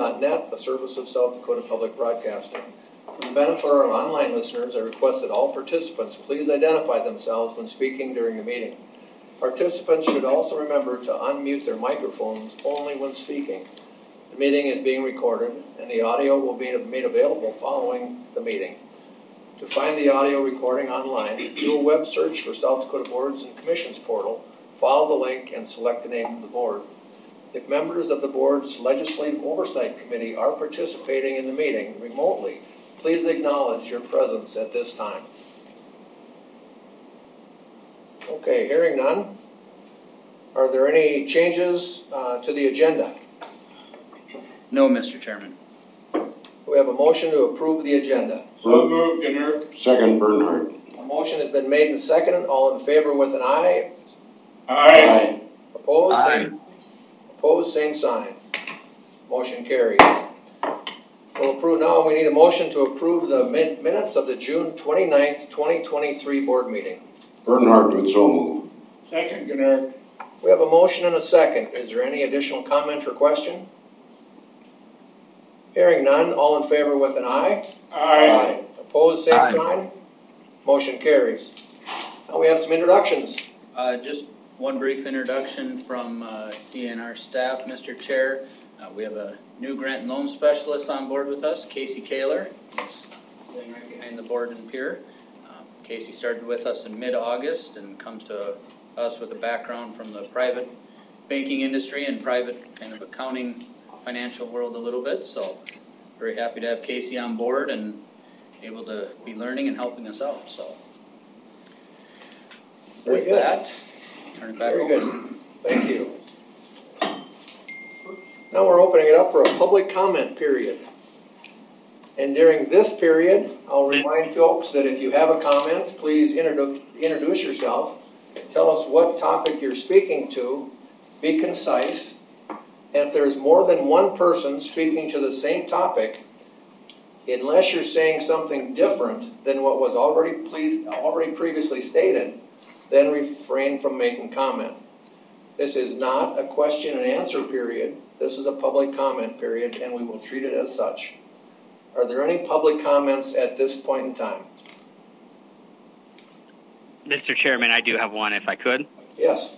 .net, a service of South Dakota Public Broadcasting. For the benefit of our online listeners, I request that all participants please identify themselves when speaking during the meeting. Participants should also remember to unmute their microphones only when speaking. The meeting is being recorded, and the audio will be made available following the meeting. To find the audio recording online, do a web search for South Dakota Boards and Commissions portal, follow the link, and select the name of the board. If members of the board's Legislative Oversight Committee are participating in the meeting remotely, please acknowledge your presence at this time. Okay, hearing none. Are there any changes to the agenda? No, Mr. Chairman. We have a motion to approve the agenda. So moved, Gunnar. Second, Bernhardt. A motion has been made and seconded. All in favor with an aye? Aye. Opposed? Aye. Opposed, same sign. Motion carries. We'll approve now. We need a motion to approve the minutes of the June 29th, 2023 board meeting. Bernhardt would so move. Second, Gunnar. We have a motion and a second. Is there any additional comment or question? Hearing none, all in favor with an aye? Aye. Opposed, same Aye. sign. Motion carries. Now we have some introductions. Just one brief introduction from DNR staff, Mr. Chair. We have a new grant and loan specialist on board with us, Casey Kaler. He's sitting right behind the board and pier. Casey started with us in mid-August and comes to us with a background from the private banking industry and private kind of accounting financial world a little bit. So very happy to have Casey on board and able to be learning and helping us out. So with that, turn it back over. Very good. Thank you. Now we're opening it up for a public comment period. And during this period, I'll remind folks that if you have a comment, please introduce yourself. Tell us what topic you're speaking to. Be concise. And if there's more than one person speaking to the same topic, unless you're saying something different than what was already previously stated, then refrain from making comment. This is not a question and answer period. This is a public comment period, and we will treat it as such. Are there any public comments at this point in time? Mr. Chairman, I do have one if I could. Yes.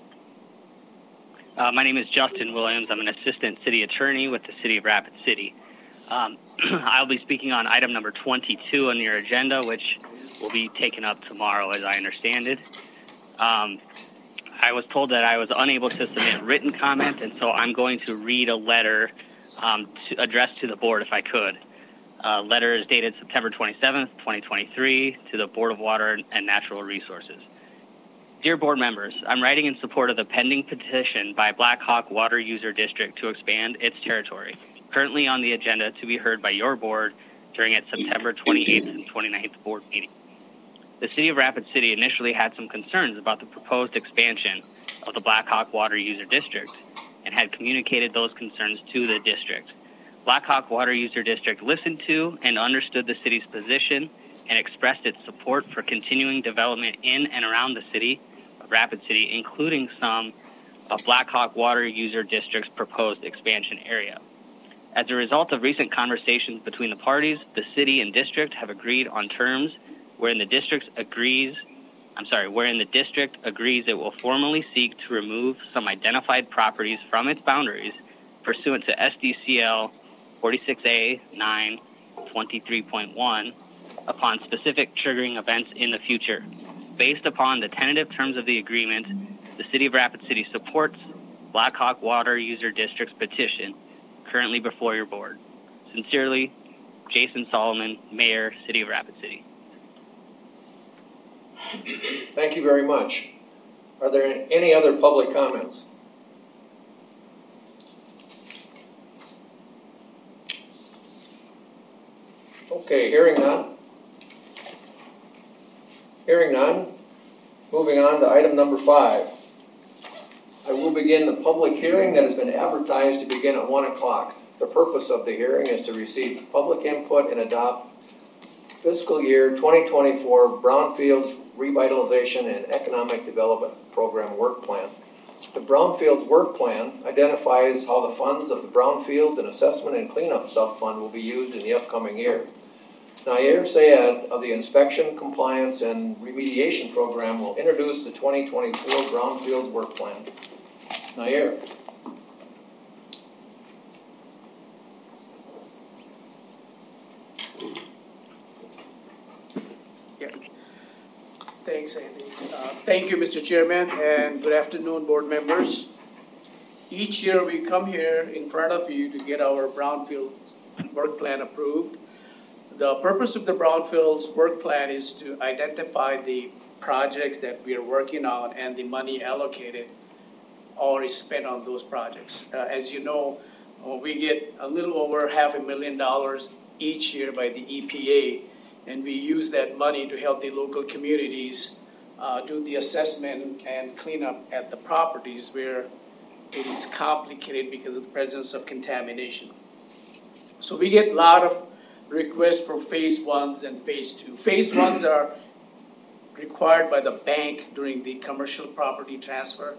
My name is Justin Williams. I'm an assistant city attorney with the city of Rapid City. I'll be speaking on item number 22 on your agenda, which will be taken up tomorrow as I understand it. I was told that I was unable to submit written comment, and so I'm going to read a letter addressed to the board if I could. Letter is dated September 27th, 2023 to the Board of Water and Natural Resources. Dear board members, I'm writing in support of the pending petition by Black Hawk Water User District to expand its territory, currently on the agenda to be heard by your board during its September 28th and 29th board meeting. The City of Rapid City initially had some concerns about the proposed expansion of the Black Hawk Water User District and had communicated those concerns to the district. Black Hawk Water User District listened to and understood the city's position and expressed its support for continuing development in and around the city of Rapid City, including some of Black Hawk Water User District's proposed expansion area. As a result of recent conversations between the parties, the city and district have agreed on terms wherein the district agrees it will formally seek to remove some identified properties from its boundaries pursuant to SDCL 46A-9-23.1 upon specific triggering events in the future. Based upon the tentative terms of the agreement, the City of Rapid City supports Black Hawk Water User District's petition currently before your board. Sincerely, Jason Solomon, Mayor, City of Rapid City. Thank you very much. Are there any other public comments? Okay, hearing none. Moving on to item number 5. I will begin the public hearing that has been advertised to begin at 1 o'clock. The purpose of the hearing is to receive public input and adopt fiscal year 2024 Brownfields Revitalization and Economic Development Program Work Plan. The Brownfields Work Plan identifies how the funds of the Brownfields and Assessment and Cleanup Sub-Fund will be used in the upcoming year. Nair Sayed of the Inspection, Compliance, and Remediation Program will introduce the 2024 Brownfields Work Plan. Nair. Thanks, Andy. Thank you, Mr. Chairman, and good afternoon, board members. Each year we come here in front of you to get our Brownfield work plan approved. The purpose of the Brownfields work plan is to identify the projects that we are working on and the money allocated or is spent on those projects. As you know, we get a little over $500,000 each year by the EPA, and we use that money to help the local communities do the assessment and cleanup at the properties where it is complicated because of the presence of contamination. So we get a lot of requests for phase ones and phase two. Phase ones are required by the bank during the commercial property transfer.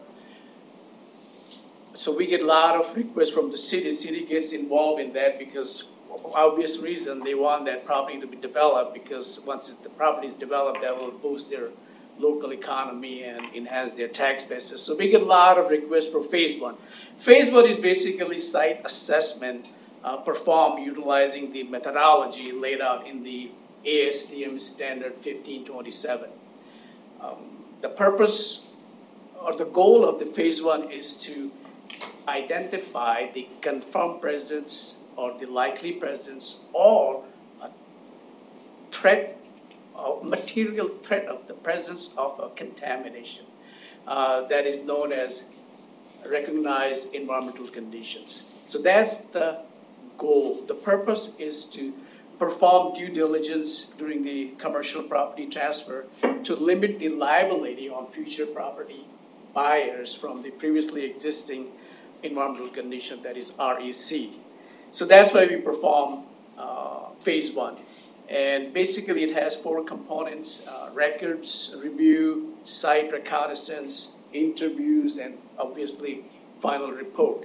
So we get a lot of requests from the city. City gets involved in that because obvious reason they want that property to be developed, because once the property is developed, that will boost their local economy and enhance their tax basis. So we get a lot of requests for phase one. Phase one is basically site assessment performed utilizing the methodology laid out in the ASTM standard 1527. The purpose or the goal of the phase one is to identify the confirmed presence or the likely presence or a threat, or material threat of the presence of a contamination that is known as recognized environmental conditions. So that's the goal. The purpose is to perform due diligence during the commercial property transfer to limit the liability on future property buyers from the previously existing environmental condition, that is REC. So that's why we perform phase one. And basically it has four components: records, review, site reconnaissance, interviews, and obviously final report.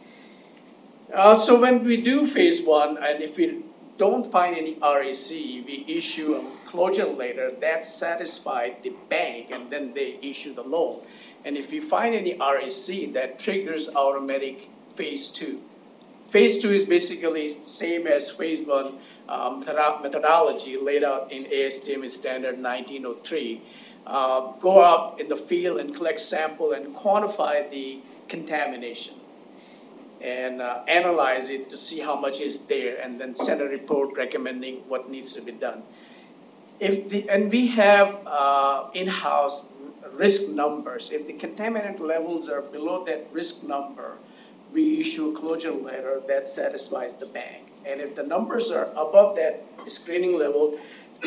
So when we do phase one, and if we don't find any REC, we issue a closure letter that satisfies the bank, and then they issue the loan. And if we find any REC, that triggers automatic phase two. Phase two is basically same as phase one methodology laid out in ASTM standard 1903. Go out in the field and collect sample and quantify the contamination and analyze it to see how much is there, and then send a report recommending what needs to be done. And we have in-house risk numbers. If the contaminant levels are below that risk number, we issue a closure letter that satisfies the bank. And if the numbers are above that screening level,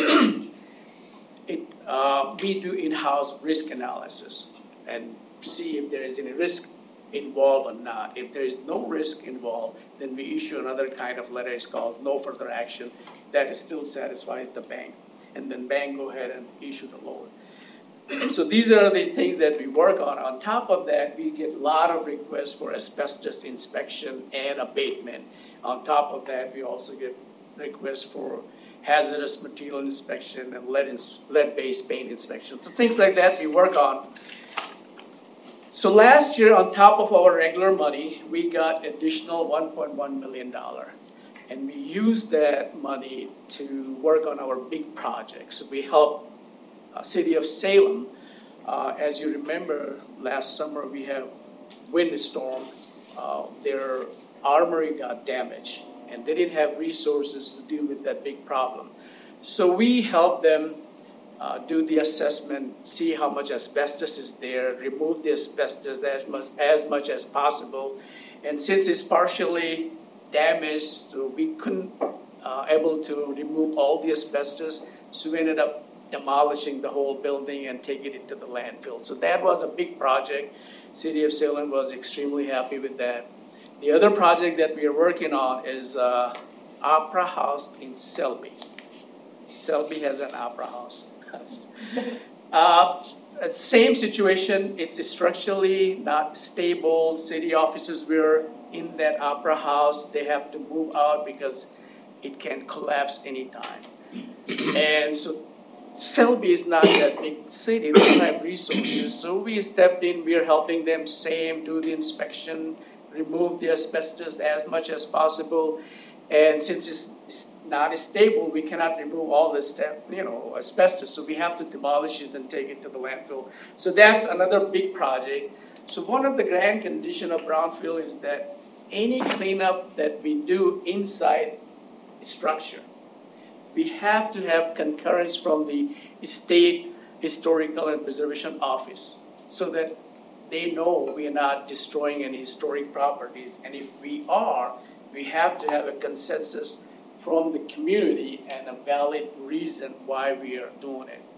we do in-house risk analysis and see if there is any risk involved or not. If there is no risk involved, then we issue another kind of letter. It's called no further action. That still satisfies the bank. And then bank go ahead and issue the loan. So these are the things that we work on. On top of that, we get a lot of requests for asbestos inspection and abatement. On top of that, we also get requests for hazardous material inspection and lead-based paint inspection. So things like that we work on. So last year, on top of our regular money, we got additional $1.1 million. And we used that money to work on our big projects. We helped City of Salem. As you remember, last summer we had windstorm. Their armory got damaged, and they didn't have resources to deal with that big problem. So we helped them do the assessment, see how much asbestos is there, remove the asbestos as much as possible. And since it's partially damaged, so we couldn't able to remove all the asbestos, so we ended up demolishing the whole building and taking it to the landfill. So that was a big project. City of Salem was extremely happy with that. The other project that we are working on is Opera House in Selby. Selby has an Opera House. Same situation, it's structurally not stable. City offices were in that opera house, they have to move out because it can collapse anytime. And so Selby is not that big city, they don't have resources. So we stepped in, we are helping them do the inspection, remove the asbestos as much as possible. And since it's not stable, we cannot remove all the asbestos. So we have to demolish it and take it to the landfill. So that's another big project. So one of the grand conditions of brownfield is that any cleanup that we do inside structure, we have to have concurrence from the State Historical and Preservation Office so that they know we are not destroying any historic properties. And if we are, we have to have a consensus from the community and a valid reason why we are doing it.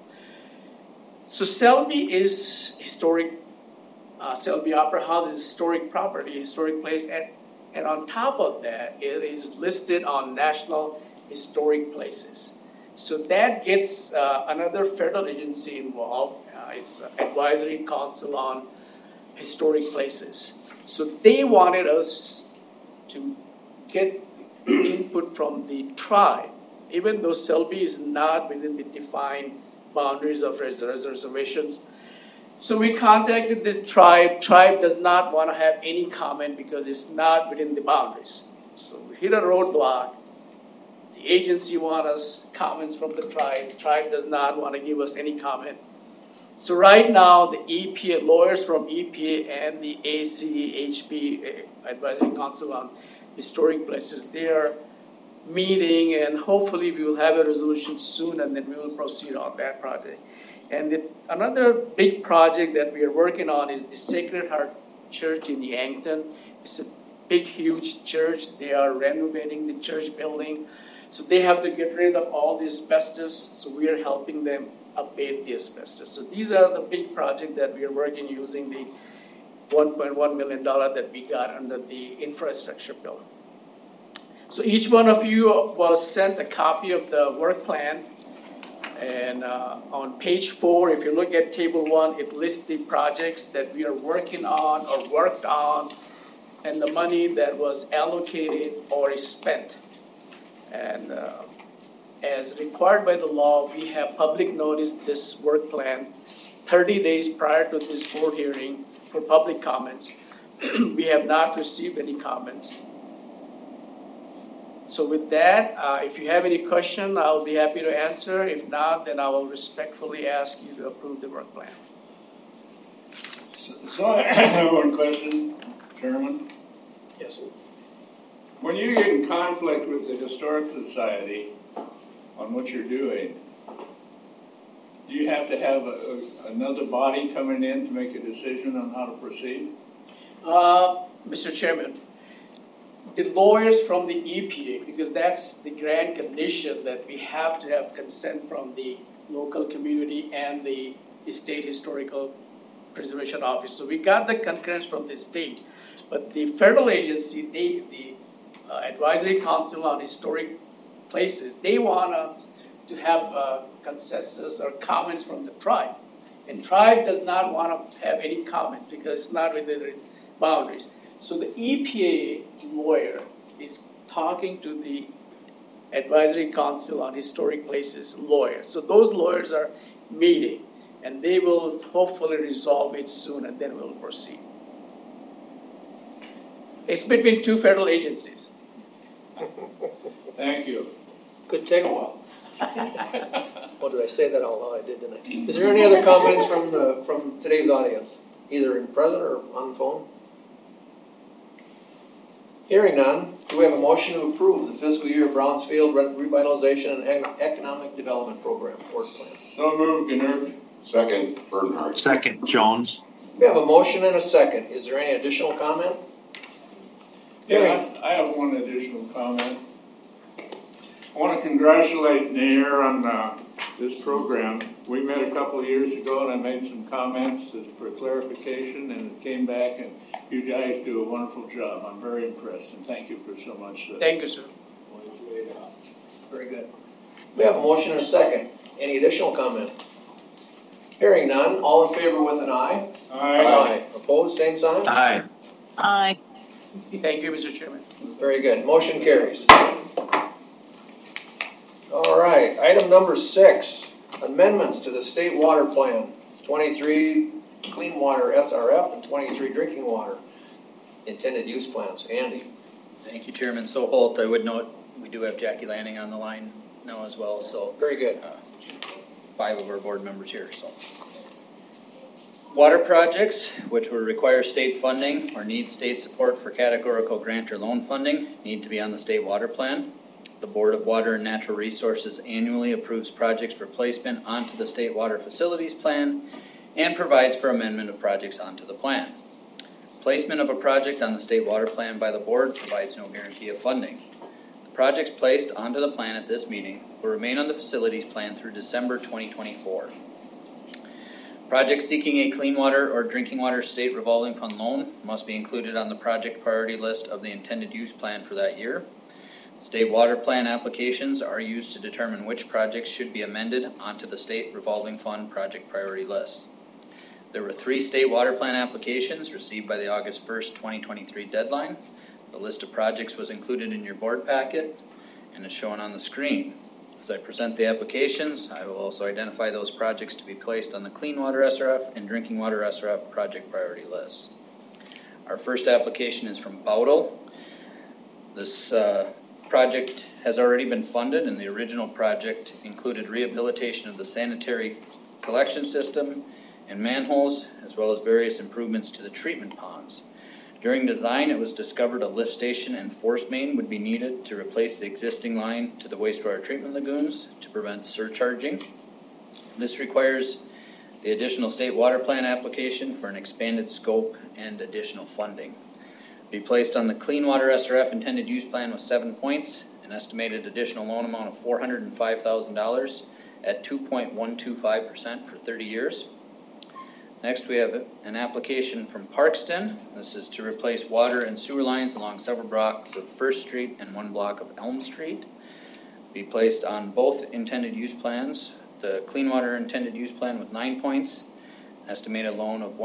So Selby is historic. Selby Opera House is historic property, historic place, and on top of that, it is listed on National Historic Places. So that gets another federal agency involved. It's Advisory Council on Historic Places. So they wanted us to get input from the tribe, even though Selby is not within the defined boundaries of reservations. So we contacted this tribe. Tribe does not want to have any comment because it's not within the boundaries. So we hit a roadblock. The agency wants us comments from the tribe. Tribe does not want to give us any comment. So right now, the EPA, lawyers from EPA and the ACHP, Advisory Council on Historic Places, they are meeting, and hopefully we will have a resolution soon, and then we will proceed on that project. And another big project that we are working on is the Sacred Heart Church in Yankton. It's a big, huge church. They are renovating the church building. So they have to get rid of all the asbestos. So we are helping them abate the asbestos. So these are the big projects that we are working using the $1.1 million that we got under the infrastructure bill. So each one of you was sent a copy of the work plan. And on page 4, if you look at table 1, it lists the projects that we are working on or worked on and the money that was allocated or is spent. And as required by the law, we have public notice this work plan 30 days prior to this board hearing for public comments. We have not received any comments. So with that, if you have any question, I'll be happy to answer. If not, then I will respectfully ask you to approve the work plan. So I have one question, Chairman. Yes. When you get in conflict with the Historic Society on what you're doing, do you have to have another body coming in to make a decision on how to proceed? Mr. Chairman, the lawyers from the EPA, because that's the grand condition that we have to have consent from the local community and the State Historical Preservation Office. So we got the concurrence from the state, but the federal agency, the Advisory Council on Historic Places, they want us to have consensus or comments from the tribe. And tribe does not want to have any comment because it's not within the boundaries. So the EPA lawyer is talking to the Advisory Council on Historic Places lawyer. So those lawyers are meeting, and they will hopefully resolve it soon, and then we'll proceed. It's between two federal agencies. Thank you. Could take a while. Well, did I say that out loud? I did, didn't I? Is there any other comments from today's audience, either in present or on the phone? Hearing none, do we have a motion to approve the fiscal year Brownsfield Revitalization and Economic Development Program work plan? So moved, Gnurk. Second, Bernhardt. Second, Jones. We have a motion and a second. Is there any additional comment? Yeah, I have one additional comment. I want to congratulate Nair on this program. We met a couple of years ago and I made some comments for clarification, and it came back, and you guys do a wonderful job. I'm very impressed, and thank you for so much. Thank you, sir. Very good. We have a motion and a second. Any additional comment? Hearing none, all in favor with an aye? Aye. Opposed, same sign? Aye. Aye. Thank you, Mr. Chairman. Very good, motion carries. All right, item number 6, amendments to the state water plan, 23 clean water SRF and 23 drinking water intended use plans. Andy? Thank you, Chairman. So Holt, I would note, we do have Jackie Lanning on the line now as well, so Very good. 5 of our board members here, so. Water projects, which will require state funding or need state support for categorical grant or loan funding, need to be on the state water plan. The Board of Water and Natural Resources annually approves projects for placement onto the state water facilities plan and provides for amendment of projects onto the plan. Placement of a project on the state water plan by the board provides no guarantee of funding. The projects placed onto the plan at this meeting will remain on the facilities plan through December 2024. Projects seeking a clean water or drinking water state revolving fund loan must be included on the project priority list of the intended use plan for that year. State water plan applications are used to determine which projects should be amended onto the state revolving fund project priority list. There were 3 state water plan applications received by the August 1st, 2023 deadline. The list of projects was included in your board packet and is shown on the screen. As I present the applications, I will also identify those projects to be placed on the Clean Water SRF and Drinking Water SRF project priority lists. Our first application is from Bowdle. This project has already been funded, and the original project included rehabilitation of the sanitary collection system and manholes, as well as various improvements to the treatment ponds. During design, it was discovered a lift station and force main would be needed to replace the existing line to the wastewater treatment lagoons to prevent surcharging. This requires the additional state water plan application for an expanded scope and additional funding. Be placed on the Clean Water SRF intended use plan with 7 points, an estimated additional loan amount of $405,000 at 2.125% for 30 years. Next, we have an application from Parkston. This is to replace water and sewer lines along several blocks of First Street and 1 block of Elm Street. Be placed on both intended use plans. The Clean Water intended use plan with 9 points, estimated loan of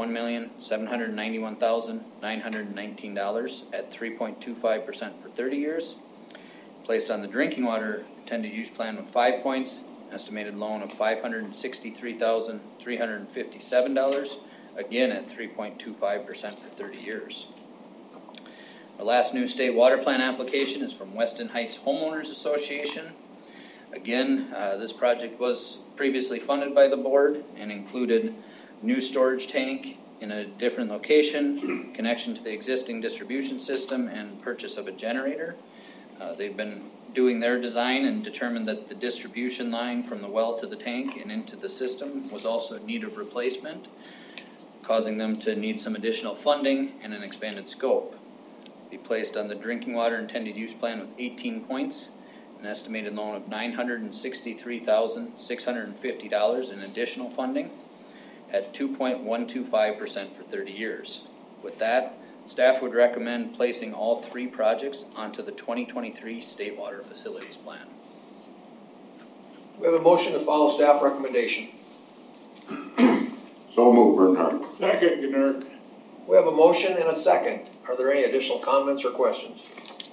$1,791,919 at 3.25% for 30 years. Placed on the Drinking Water intended use plan with 5 points, estimated loan of $563,357, again at 3.25% for 30 years. Our last new state water plan application is from Weston Heights Homeowners Association. Again, this project was previously funded by the board and included new storage tank in a different location, connection to the existing distribution system, and purchase of a generator. They've been doing their design and determined that the distribution line from the well to the tank and into the system was also in need of replacement, causing them to need some additional funding and an expanded scope. Be placed on the Drinking Water intended use plan with 18 points, an estimated loan of $963,650 in additional funding at 2.125% for 30 years. With that, staff would recommend placing all 3 projects onto the 2023 State Water Facilities Plan. We have a motion to follow staff recommendation. So moved, Bernhardt. Second, Gnurk. We have a motion and a second. Are there any additional comments or questions?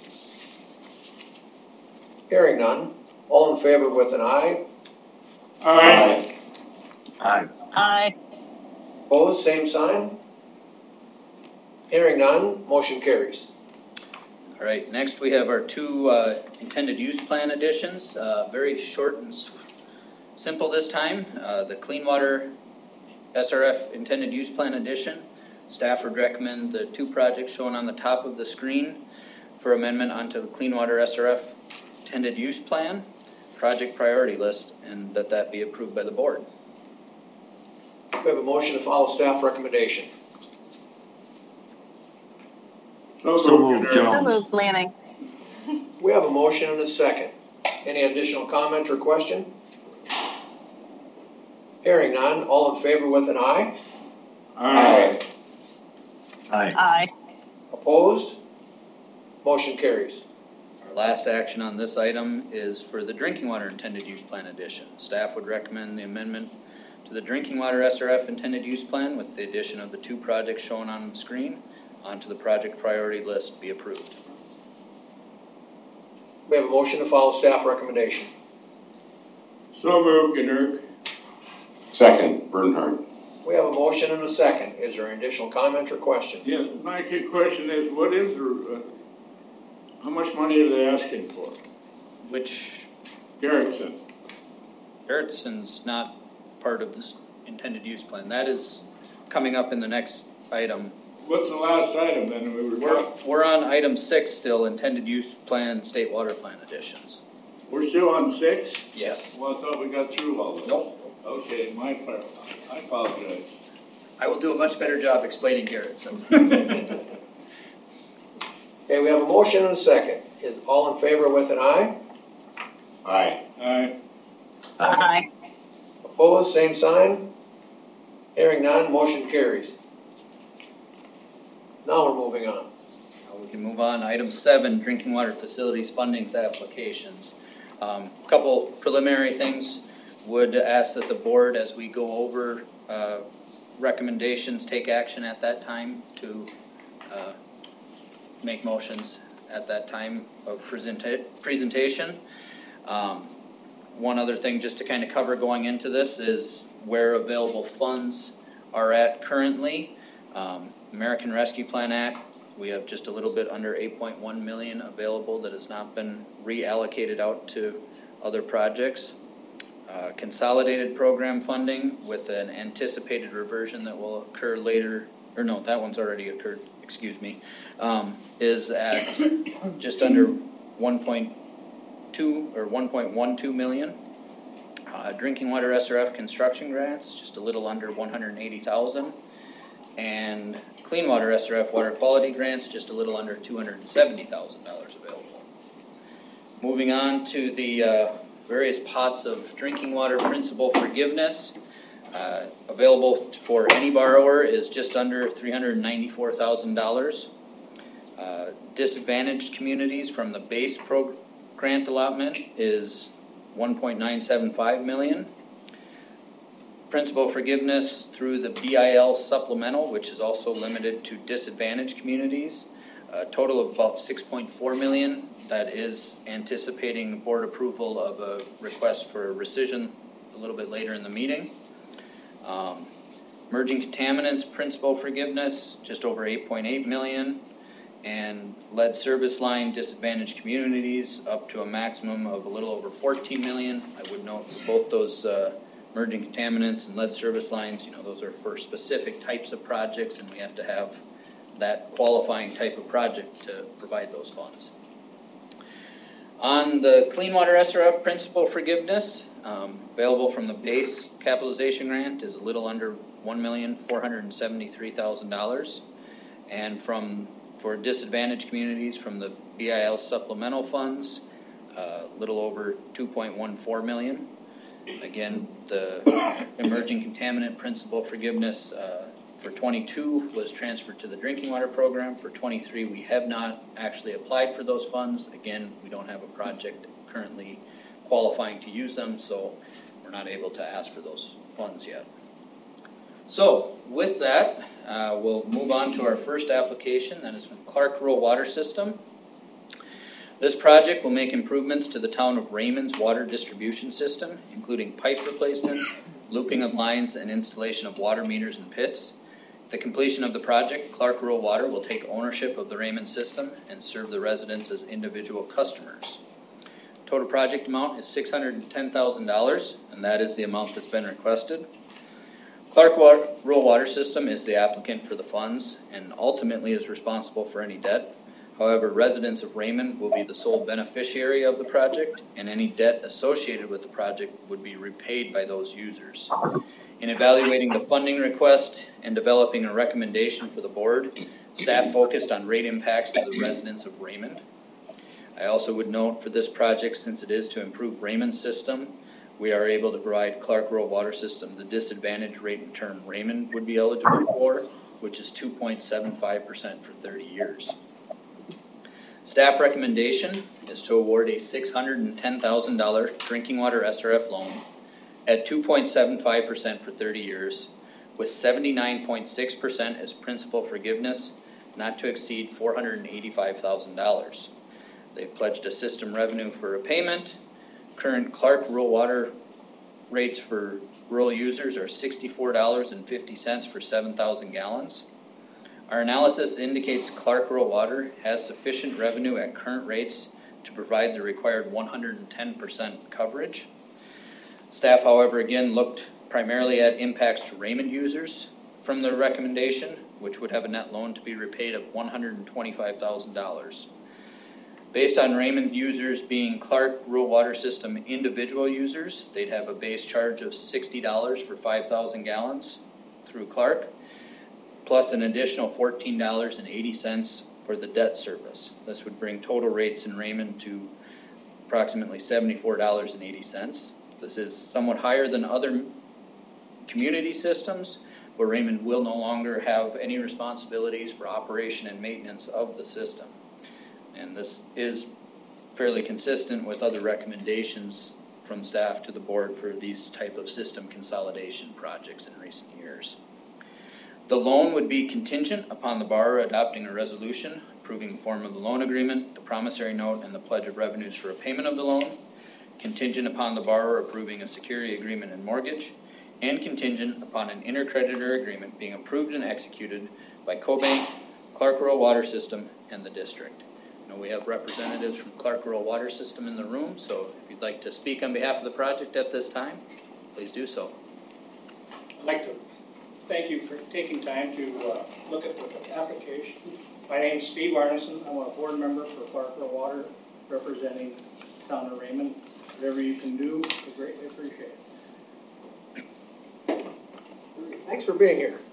Hearing none, all in favor with an aye? Aye. Aye. Aye. Opposed, same sign? Hearing none, motion carries. All right, next we have our 2 intended use plan additions, very short and simple this time. The Clean Water SRF intended use plan addition. Staff would recommend the 2 projects shown on the top of the screen for amendment onto the Clean Water SRF intended use plan, project priority list, and that be approved by the board. We have a motion to follow staff recommendation. So So moved, moved, Gnurk. Jones. moved, Lanning. We have a motion and a second. Any additional comment or question? Hearing none, all in favor with an aye? Aye. Aye. Aye. Opposed? Motion carries. Our last action on this item is for the Drinking Water intended use plan addition. Staff would recommend the amendment to the drinking water SRF intended use plan with the addition of the 2 projects shown on the screen onto the project priority list be approved. We have a motion to follow staff recommendation. So moved, Gedert. Second, Bernhardt. We have a motion and a second. Is there an additional comment or question? Yeah, my question is, what is how much money are they asking for? Which Garrettson. Garrettson's not part of this intended use plan. That is coming up in the next item. What's the last item then? We're on item 6 still, intended use plan, state water plan additions. We're still on 6? Yes. Well, I thought we got through all of them. Nope. Okay, my part. I apologize. I will do a much better job explaining Garrettson. Okay, we have a motion and a second. Is all in favor with an aye? Aye. Aye. Aye. Opposed, same sign. Hearing none, motion carries. Now we're moving on. We can move on. Item 7, drinking water facilities fundings applications. Couple preliminary things. Would ask that the board, as we go over recommendations, take action at that time to make motions at that time of presentation. One other thing just to kind of cover going into this is where available funds are at currently. American Rescue Plan Act, we have just a little bit under 8.1 million available that has not been reallocated out to other projects. Consolidated program funding with an anticipated reversion that will occur later, or no, that one's already occurred, excuse me, is at just under 1.2 or 1.12 million. Drinking water SRF construction grants, just a little under 180,000. And clean water SRF water quality grants, just a little under $270,000 available. Moving on to the various pots of drinking water principal forgiveness. Available for any borrower is just under $394,000. Disadvantaged communities from the base grant allotment is $1.975 million. Principal forgiveness through the BIL supplemental, which is also limited to disadvantaged communities. A total of about $6.4 million. That is anticipating board approval of a request for rescission a little bit later in the meeting. Emerging contaminants principal forgiveness, just over $8.8 million. And lead service line disadvantaged communities up to a maximum of a little over $14 million. I would note for both those emerging contaminants and lead service lines, those are for specific types of projects, and we have to have that qualifying type of project to provide those funds. On the clean water SRF principal forgiveness, available from the base capitalization grant is a little under $1,473,000, and for disadvantaged communities from the BIL supplemental funds, a little over $2.14 million. Again, the emerging contaminant principal forgiveness for 22 was transferred to the drinking water program. For 23, we have not actually applied for those funds. Again, we don't have a project currently qualifying to use them, so we're not able to ask for those funds yet. So with that, we'll move on to our first application. That is from Clark Rural Water System. This project will make improvements to the town of Raymond's water distribution system, including pipe replacement, looping of lines, and installation of water meters and pits. The completion of the project, Clark Rural Water will take ownership of the Raymond system and serve the residents as individual customers. Total project amount is $610,000, and that is the amount that's been requested. Clark Rural Water System is the applicant for the funds and ultimately is responsible for any debt. However, residents of Raymond will be the sole beneficiary of the project, and any debt associated with the project would be repaid by those users. In evaluating the funding request and developing a recommendation for the board, staff focused on rate impacts to the residents of Raymond. I also would note for this project, since it is to improve Raymond's system, we are able to provide Clark Rural Water System the disadvantaged rate in return Raymond would be eligible for, which is 2.75% for 30 years. Staff recommendation is to award a $610,000 drinking water SRF loan at 2.75% for 30 years, with 79.6% as principal forgiveness, not to exceed $485,000. They've pledged a system revenue for repayment. Current Clark rural water rates for rural users are $64.50 for 7,000 gallons. Our analysis indicates Clark Rural Water has sufficient revenue at current rates to provide the required 110% coverage. Staff, however, again looked primarily at impacts to Raymond users from the recommendation, which would have a net loan to be repaid of $125,000. Based on Raymond users being Clark Rural Water System individual users, they'd have a base charge of $60 for 5,000 gallons through Clark, plus an additional $14.80 for the debt service. This would bring total rates in Raymond to approximately $74.80. This is somewhat higher than other community systems, but Raymond will no longer have any responsibilities for operation and maintenance of the system. And this is fairly consistent with other recommendations from staff to the board for these type of system consolidation projects in recent years. The loan would be contingent upon the borrower adopting a resolution approving the form of the loan agreement, the promissory note, and the pledge of revenues for repayment of the loan, contingent upon the borrower approving a security agreement and mortgage, and contingent upon an intercreditor agreement being approved and executed by CoBank, Clark Rural Water System, and the district. Now we have representatives from Clark Rural Water System in the room, so if you'd like to speak on behalf of the project at this time, please do so. I'd like to thank you for taking time to look at the application. My name is Steve Arneson. I'm a board member for Clark Rural Water, representing town of Raymond. Whatever you can do, I greatly appreciate it. Thanks for being here.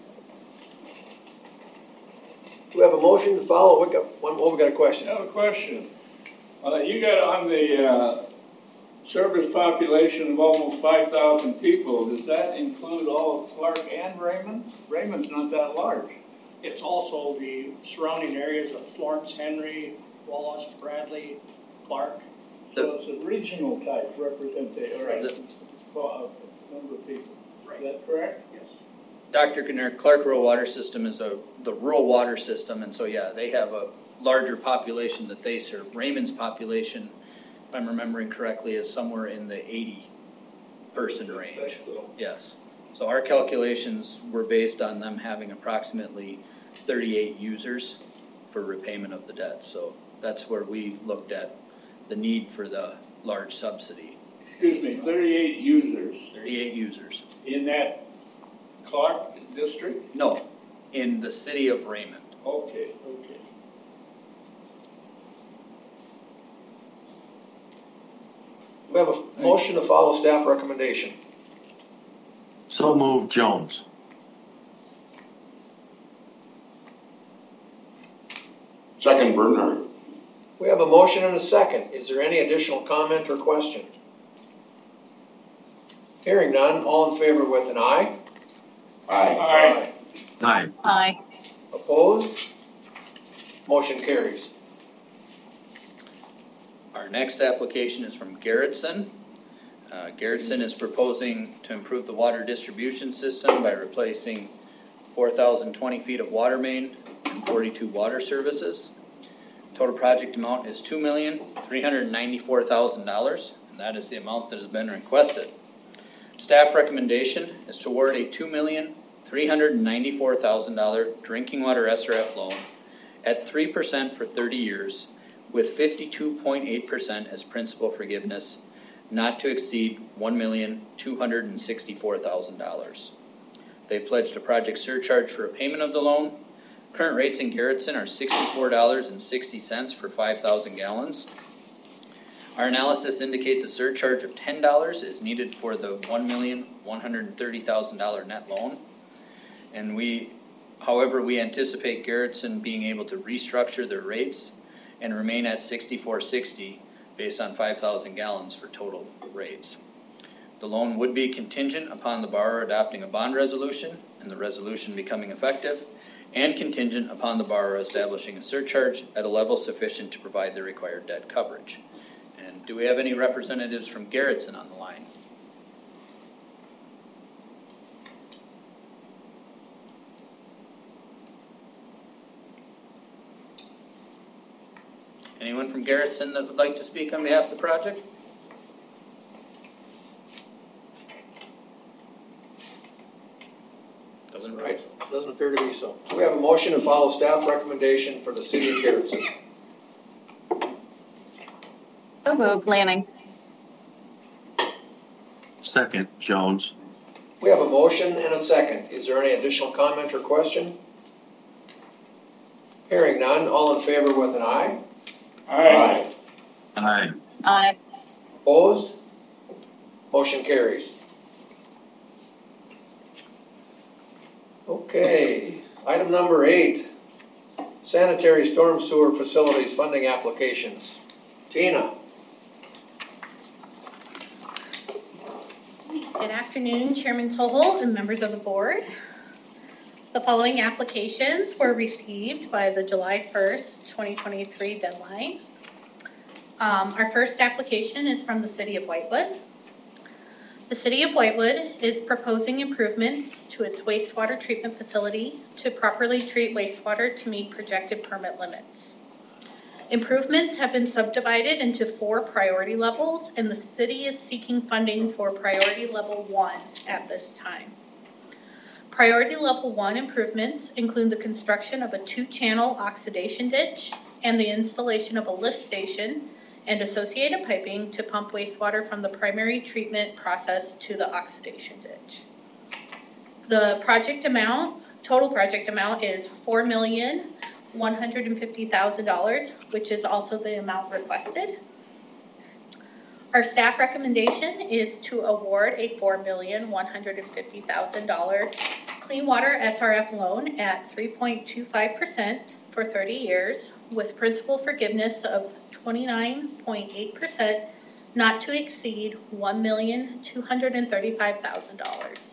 Do we have a motion to follow? We got a question. I have a question. You got on the service population of almost 5,000 people. Does that include all of Clark and Raymond? Raymond's not that large. It's also the surrounding areas of Florence, Henry, Wallace, Bradley, Clark. So it's a regional type representation, Right. Number of people. Right. Is that correct? Yes. Dr. Kinner, Clark Rural Water System is the rural water system, and so yeah, they have a larger population that they serve. Raymond's population, if I'm remembering correctly, is somewhere in the 80-person range. So. Yes. So our calculations were based on them having approximately 38 users for repayment of the debt. So that's where we looked at the need for the large subsidy. Excuse me, 38 users 38 users. in that Clark district? No, in the city of Raymond. Okay. We have a motion to follow staff recommendation. So moved, Jones. Second, Bernhardt. We have a motion and a second. Is there any additional comment or question? Hearing none, all in favor with an aye? Aye. Aye. Aye. Opposed? Motion carries. Our next application is from Garrettson. Garrettson is proposing to improve the water distribution system by replacing 4,020 feet of water main and 42 water services. Total project amount is $2,394,000, and that is the amount that has been requested. Staff recommendation is to award a $2,394,000 drinking water SRF loan at 3% for 30 years, with 52.8% as principal forgiveness, not to exceed $1,264,000. They pledged a project surcharge for repayment of the loan. Current rates in Garrettson are $64.60 for 5,000 gallons. Our analysis indicates a surcharge of $10 is needed for the $1,130,000 net loan. And however, we anticipate Garrettson being able to restructure their rates and remain at $64.60 based on 5,000 gallons for total rates. The loan would be contingent upon the borrower adopting a bond resolution and the resolution becoming effective, and contingent upon the borrower establishing a surcharge at a level sufficient to provide the required debt coverage. And do we have any representatives from Garrettson on the line? Anyone from Garrettson that would like to speak on behalf of the project? Doesn't appear. Right, doesn't appear to be so. So we have a motion to follow staff recommendation for the city of Garrettson. So moved, Lanning. Second, Jones. We have a motion and a second. Is there any additional comment or question? Hearing none, all in favor with an aye? Aye. Aye. Aye. Opposed? Motion carries. Okay, item number 8, sanitary storm sewer facilities funding applications. Tina. Good afternoon, Chairman Tohol and members of the board. The following applications were received by the July 1st, 2023 deadline. Our first application is from the City of Whitewood. The City of Whitewood is proposing improvements to its wastewater treatment facility to properly treat wastewater to meet projected permit limits. Improvements have been subdivided into 4 priority levels, and the city is seeking funding for priority level 1 at this time. Priority level 1 improvements include the construction of a 2-channel oxidation ditch and the installation of a lift station and associated piping to pump wastewater from the primary treatment process to the oxidation ditch. The total project amount is $4,150,000, which is also the amount requested. Our staff recommendation is to award a $4,150,000 Clean Water SRF loan at 3.25% for 30 years with principal forgiveness of 29.8%, not to exceed $1,235,000.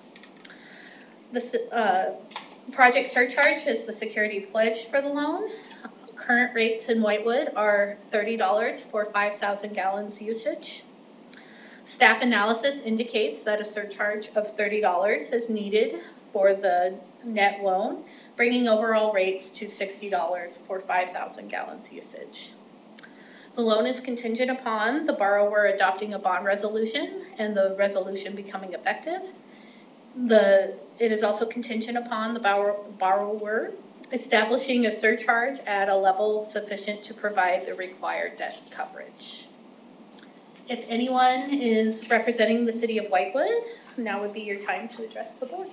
The project surcharge is the security pledge for the loan. Current rates in Whitewood are $30 for 5,000 gallons usage. Staff analysis indicates that a surcharge of $30 is needed for the net loan, bringing overall rates to $60 for 5,000 gallons usage. The loan is contingent upon the borrower adopting a bond resolution and the resolution becoming effective. It is also contingent upon the borrower establishing a surcharge at a level sufficient to provide the required debt coverage. If anyone is representing the City of Whitewood, now would be your time to address the board.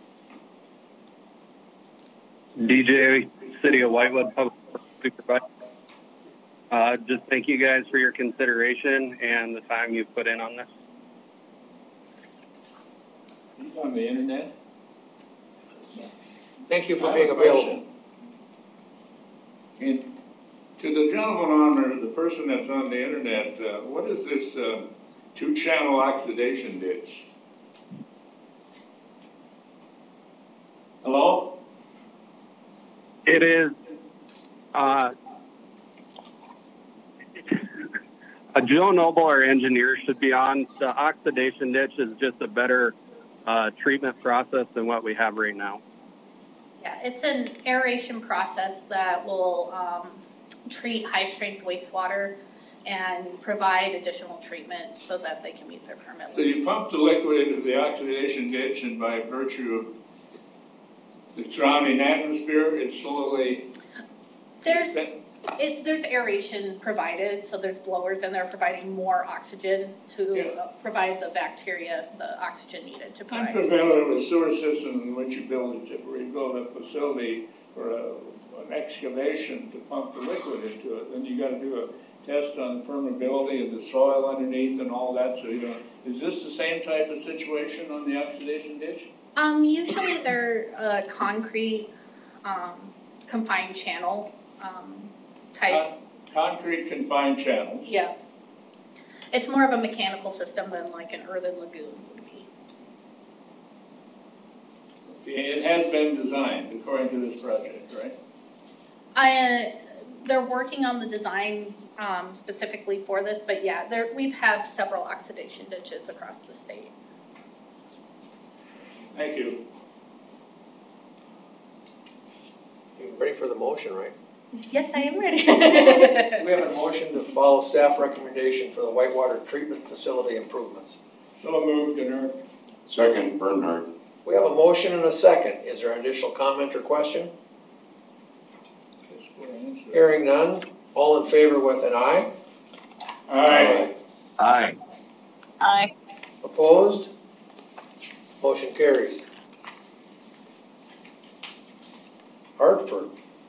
DJ, City of Whitewood Public Supervisor. Just thank you guys for your consideration and the time you put in on this. He's on the internet. Thank you for being available. To the gentleman or the person that's on the internet, what is this 2-channel oxidation ditch? Hello? It is a Joe Noble, our engineer, should be on. The oxidation ditch is just a better treatment process than what we have right now. Yeah, it's an aeration process that will treat high-strength wastewater and provide additional treatment so that they can meet their permit limit. So you pump the liquid into the oxidation ditch, and by virtue of the surrounding atmosphere, it's slowly... There's aeration provided, so there's blowers in there providing more oxygen to provide the bacteria the oxygen needed to provide. I'm familiar with sewer systems in which you build a facility or an excavation to pump the liquid into it. Then you got to do a test on the permeability of the soil underneath and all that. So is this the same type of situation on the oxidation ditch? Usually they're concrete confined channel type. Concrete confined channels. Yeah. It's more of a mechanical system than like an earthen lagoon would be. Okay, it has been designed according to this project, right? They're working on the design specifically for this, but yeah, we've had several oxidation ditches across the state. Thank you. You're ready for the motion, right? Yes, I am ready. We have a motion to follow staff recommendation for the Whitewater Treatment Facility improvements. So moved, Gennard. Second, Bernhardt. We have a motion and a second. Is there an additional comment or question? Hearing none. All in favor with an aye? Aye. Aye. Aye. Opposed? Motion carries. Hartford.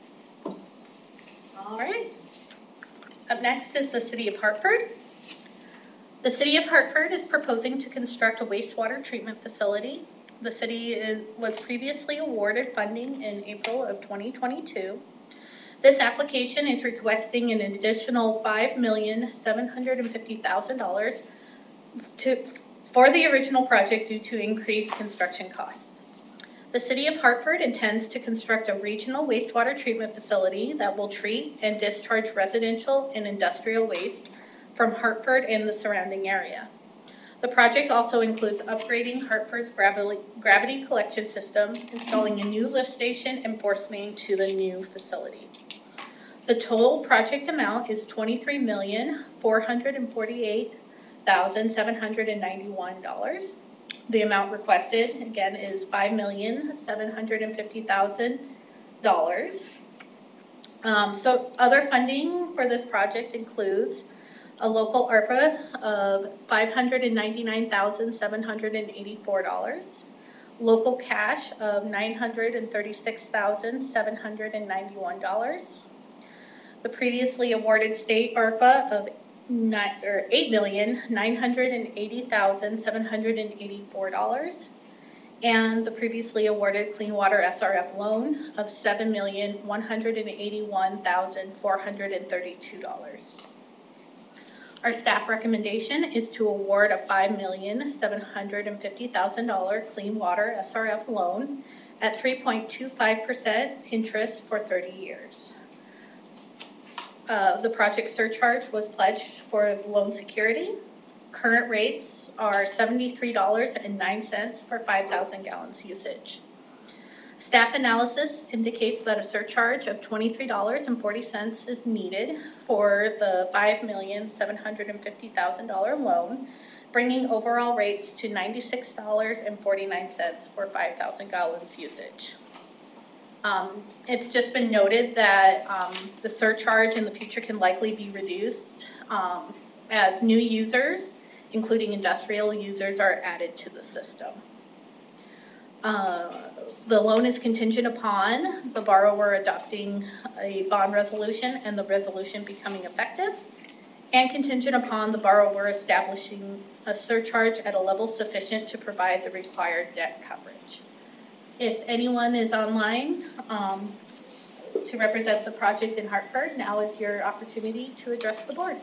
All right. Up next is the City of Hartford. The City of Hartford is proposing to construct a wastewater treatment facility. The city was previously awarded funding in April of 2022. This application is requesting an additional $5,750,000 for the original project due to increased construction costs. The City of Hartford intends to construct a regional wastewater treatment facility that will treat and discharge residential and industrial waste from Hartford and the surrounding area. The project also includes upgrading Hartford's gravity collection system, installing a new lift station, and force main to the new facility. The total project amount is $23,448,791. The amount requested, again, is $5,750,000. So other funding for this project includes a local ARPA of $599,784, local cash of $936,791, the previously awarded state ARPA of $8,980,784, and the previously awarded Clean Water SRF loan of $7,181,432. Our staff recommendation is to award a $5,750,000 Clean Water SRF loan at 3.25% interest for 30 years. The project surcharge was pledged for loan security. Current rates are $73.09 for 5,000 gallons usage. Staff analysis indicates that a surcharge of $23.40 is needed for the $5,750,000 loan, bringing overall rates to $96.49 for 5,000 gallons usage. It's just been noted that the surcharge in the future can likely be reduced as new users, including industrial users, are added to the system. The loan is contingent upon the borrower adopting a bond resolution and the resolution becoming effective, and contingent upon the borrower establishing a surcharge at a level sufficient to provide the required debt coverage. If anyone is online to represent the project in Hartford, now is your opportunity to address the board.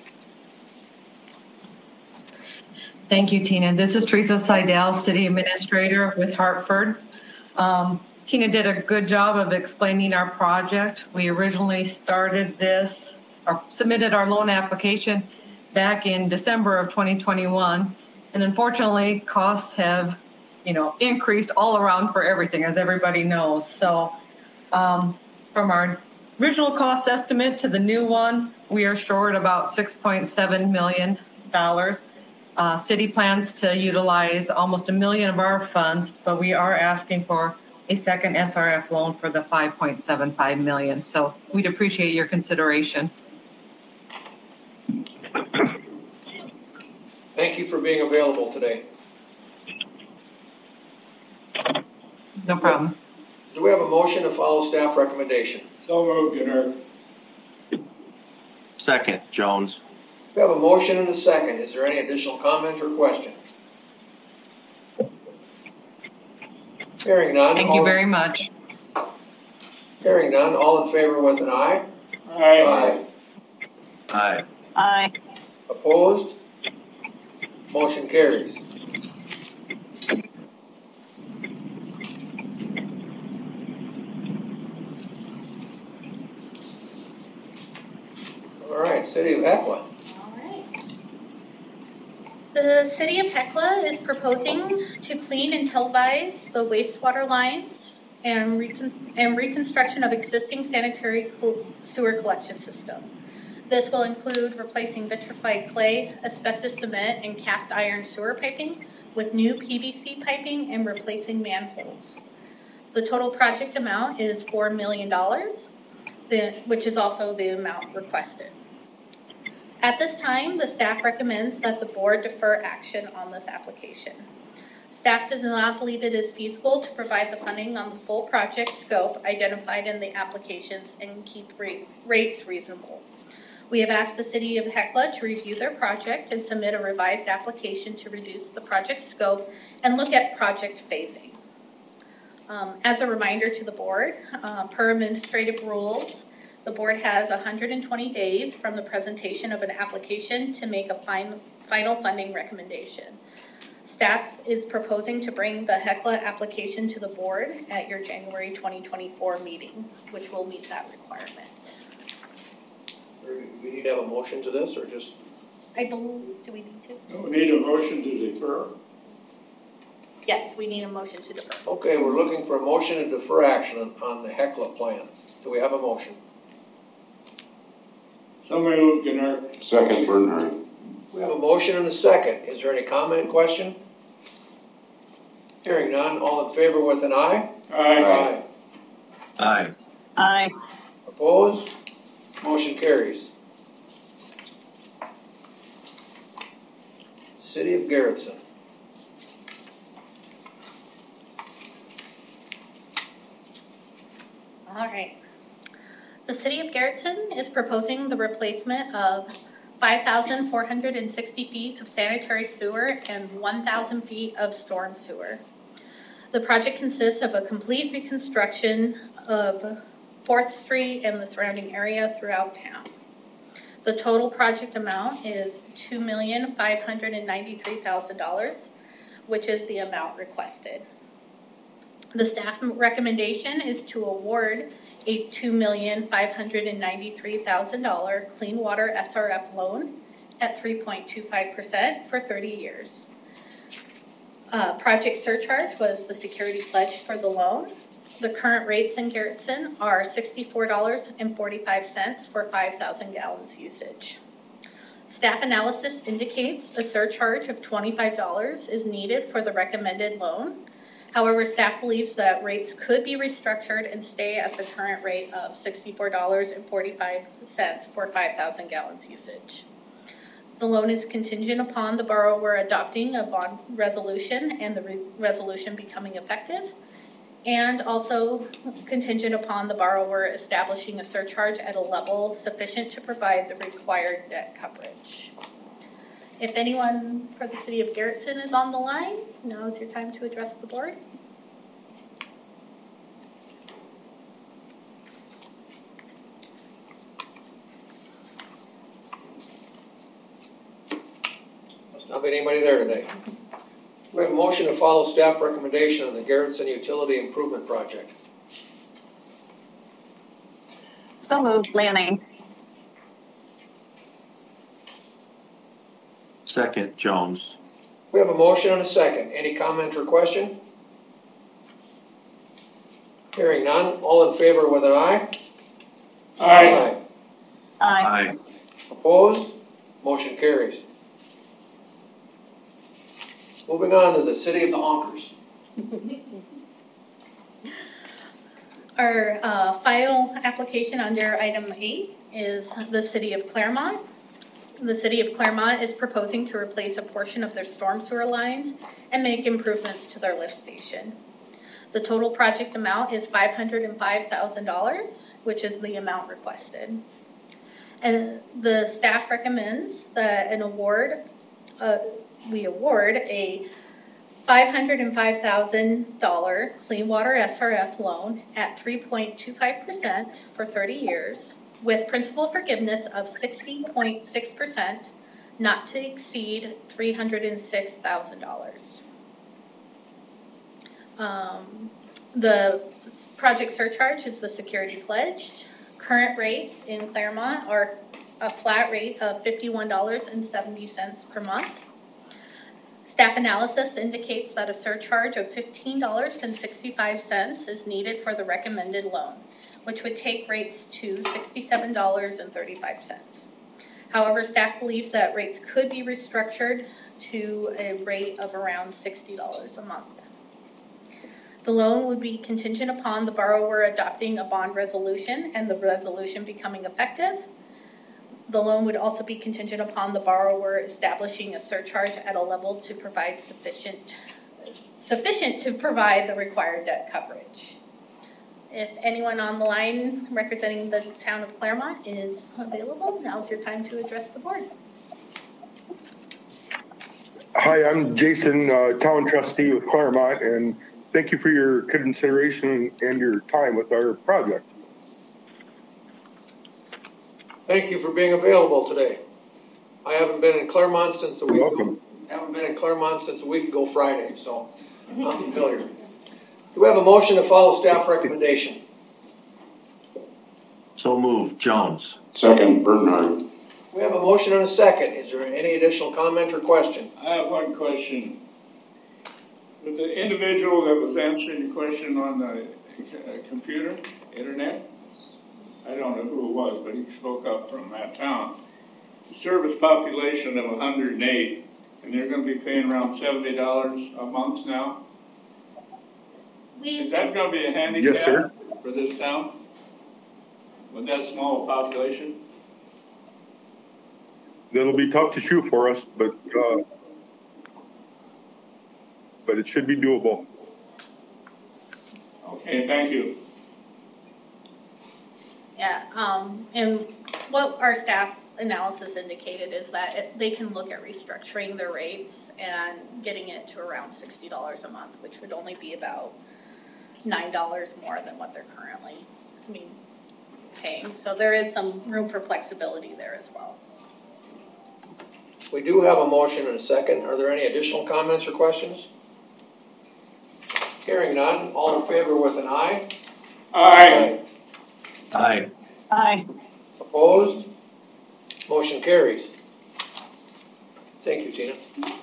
Thank you, Tina. This is Teresa Seidel, City Administrator with Hartford. Tina did a good job of explaining our project. We originally started this, or submitted our loan application back in December of 2021. And unfortunately, costs have, increased all around for everything, as everybody knows. So from our original cost estimate to the new one, we are short about $6.7 million. City plans to utilize almost $1 million of our funds, but we are asking for a second SRF loan for the $5.75 million. So we'd appreciate your consideration. Thank you for being available today. No problem. Do we have a motion to follow staff recommendation? So moved, Gennard. Second, Jones. We have a motion and a second. Is there any additional comment or question? Hearing none. Thank you very much. Hearing none. All in favor with an aye? Aye. Aye. Aye. Opposed? Motion carries. All right, City of Hecla. The City of Hecla is proposing to clean and televise the wastewater lines and reconstruction of existing sanitary sewer collection system. This will include replacing vitrified clay, asbestos cement, and cast iron sewer piping with new PVC piping and replacing manholes. The total project amount is $4 million, which is also the amount requested. At this time, the staff recommends that the board defer action on this application. Staff does not believe it is feasible to provide the funding on the full project scope identified in the applications and keep rates reasonable. We have asked the City of Hecla to review their project and submit a revised application to reduce the project scope and look at project phasing. As a reminder to the board, per administrative rules, the board has 120 days from the presentation of an application to make a final funding recommendation. Staff is proposing to bring the Hecla application to the board at your January 2024 meeting, which will meet that requirement. We need to have a motion to this, or just? I believe, do we need to? We need a motion to defer. Yes, we need a motion to defer. Okay, we're looking for a motion to defer action on the Hecla plan. Do we have a motion? Somebody move Gennard. Second, Bernhardt. We have a motion and a second. Is there any comment, question? Hearing none, all in favor with an aye? Aye. Aye. Aye. Opposed? Motion carries. City of Garrettson. All right. The City of Garrettson is proposing the replacement of 5,460 feet of sanitary sewer and 1,000 feet of storm sewer. The project consists of a complete reconstruction of 4th Street and the surrounding area throughout town. The total project amount is $2,593,000, which is the amount requested. The staff recommendation is to award a $2,593,000 Clean Water SRF loan at 3.25% for 30 years. Project surcharge was the security pledge for the loan. The current rates in Garrettson are $64.45 for 5,000 gallons usage. Staff analysis indicates a surcharge of $25 is needed for the recommended loan. However, staff believes that rates could be restructured and stay at the current rate of $64.45 for 5,000 gallons usage. The loan is contingent upon the borrower adopting a bond resolution and the resolution becoming effective, and also contingent upon the borrower establishing a surcharge at a level sufficient to provide the required debt coverage. If anyone for the City of Garrettson is on the line, now is your time to address the board. Must not be anybody there today. We have a motion to follow staff recommendation on the Garrettson Utility Improvement Project. So moved, Lanning. Second, Jones. We have a motion and a second. Any comment or question? Hearing none, all in favor with an aye? Aye. Aye. Opposed? Motion carries. Moving on to the City of the Honkers. Our final application under item 8 is the City of Claremont. The City of Claremont is proposing to replace a portion of their storm sewer lines and make improvements to their lift station. The total project amount is $505,000, which is the amount requested. And the staff recommends that we award a $505,000 Clean Water SRF loan at 3.25% for 30 years with principal forgiveness of 60.6%, not to exceed $306,000. The project surcharge is the security pledge. Current rates in Claremont are a flat rate of $51.70 per month. Staff analysis indicates that a surcharge of $15.65 is needed for the recommended loan, which would take rates to $67.35. However, staff believes that rates could be restructured to a rate of around $60 a month. The loan would be contingent upon the borrower adopting a bond resolution and the resolution becoming effective. The loan would also be contingent upon the borrower establishing a surcharge at a level to provide sufficient to provide the required debt coverage. If anyone on the line representing the town of Claremont is available, now's your time to address the board. Hi, I'm Jason, town trustee with Claremont, and thank you for your consideration and your time with our project. Thank you for being available today. I haven't been in Claremont since a week. Welcome. Haven't been in Claremont since a week ago Friday, so I'm familiar. Do we have a motion to follow staff recommendation? So moved. Jones. Second, Bernhardt. We have a motion and a second. Is there any additional comment or question? I have one question. The individual that was answering the question on the computer, internet, I don't know who it was, but he spoke up from that town. The service population of 108, and they're going to be paying around $70 a month now. Is that going to be a handicap Yes, sir. for this town with that small population? That'll be tough to shoot for us, but it should be doable. Okay, thank you. Yeah, and what our staff analysis indicated is that they can look at restructuring their rates and getting it to around $60 a month, which would only be about $9 more than what they're currently, paying. So there is some room for flexibility there as well. We do have a motion and a second. Are there any additional comments or questions? Hearing none, all in favor with an aye? Aye. Aye. Aye. Opposed? Motion carries. Thank you, Tina.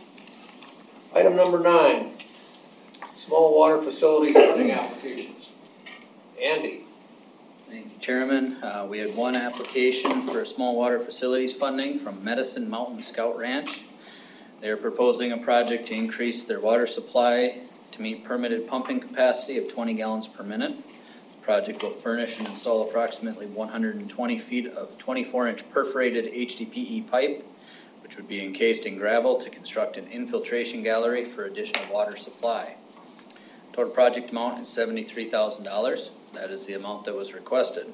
Item number 9, small water facilities funding applications. Andy. Thank you, Chairman. We had one application for small water facilities funding from Medicine Mountain Scout Ranch. They are proposing a project to increase their water supply to meet permitted pumping capacity of 20 gallons per minute. The project will furnish and install approximately 120 feet of 24-inch perforated HDPE pipe, which would be encased in gravel to construct an infiltration gallery for additional water supply. Total project amount is $73,000. That is the amount that was requested.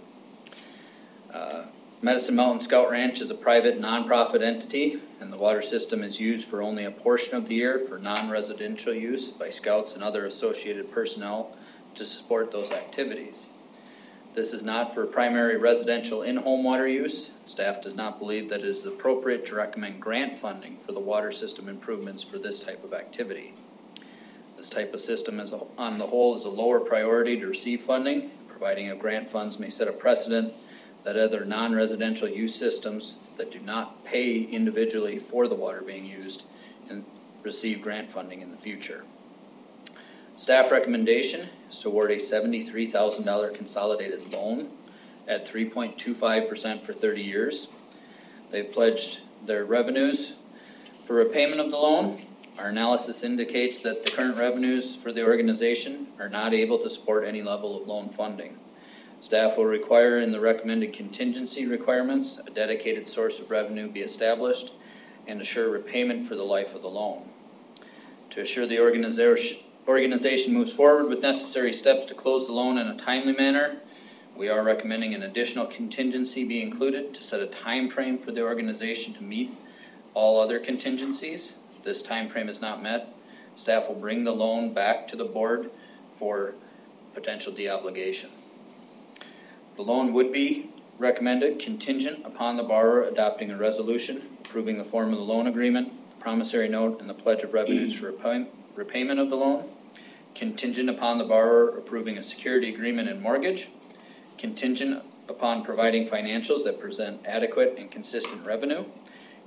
Medicine Mountain Scout Ranch is a private nonprofit entity, and the water system is used for only a portion of the year for non-residential use by scouts and other associated personnel to support those activities. This is not for primary residential in-home water use. Staff does not believe that it is appropriate to recommend grant funding for the water system improvements for this type of activity. This type of system on the whole is a lower priority to receive funding. Providing of grant funds may set a precedent that other non-residential use systems that do not pay individually for the water being used and receive grant funding in the future. Staff recommendation is to award a $73,000 consolidated loan at 3.25% for 30 years. They've pledged their revenues for repayment of the loan. Our analysis indicates that the current revenues for the organization are not able to support any level of loan funding. Staff will require in the recommended contingency requirements a dedicated source of revenue be established and assure repayment for the life of the loan. To assure the organization moves forward with necessary steps to close the loan in a timely manner, we are recommending an additional contingency be included to set a time frame for the organization to meet all other contingencies. If this time frame is not met, staff will bring the loan back to the board for potential deobligation. The loan would be recommended contingent upon the borrower adopting a resolution, approving the form of the loan agreement, the promissory note, and the pledge of revenues for repayment of the loan, contingent upon the borrower approving a security agreement and mortgage, contingent upon providing financials that present adequate and consistent revenue,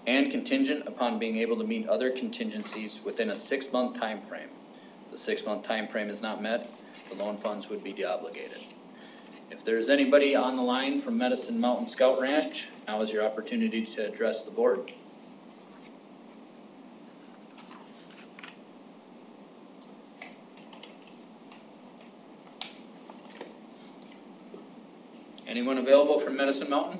and contingent upon being able to meet other contingencies within a 6-month time frame. The 6-month time frame is not met, the loan funds would be deobligated. If there's anybody on the line from Medicine Mountain Scout Ranch, now is your opportunity to address the board. Anyone available from Medicine Mountain?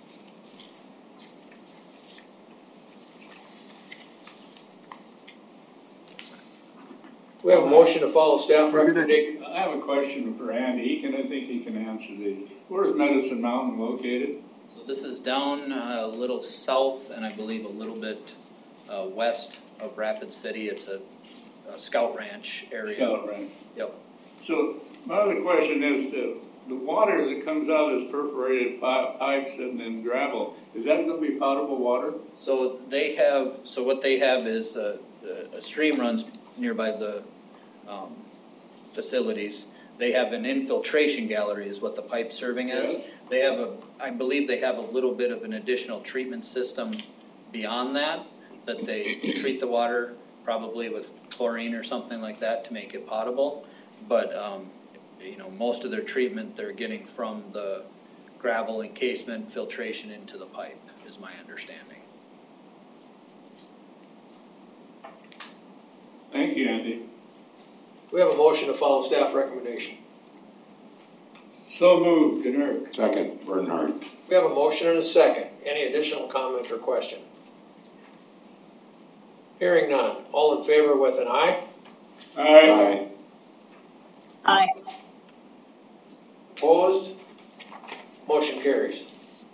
We have a motion to follow staff recommendation. I have a question for Andy. I think he can answer these. Where is Medicine Mountain located? So this is down a little south and I believe a little bit west of Rapid City. It's a scout ranch area. Scout ranch. Yep. So my other question is the water that comes out of this perforated pipes and gravel, is that going to be potable water? So what they have is a stream runs nearby the facilities. They have an infiltration gallery is what the pipe's serving as. Yes. They have I believe they have a little bit of an additional treatment system beyond that they treat the water probably with chlorine or something like that to make it potable. But most of their treatment they're getting from the gravel encasement filtration into the pipe is my understanding. Thank you, Andy. We have a motion to follow staff recommendation. So moved, Generic. Second, Bernhardt. We have a motion and a second. Any additional comment or question? Hearing none. All in favor with an aye? Aye. Aye. Opposed? Motion carries.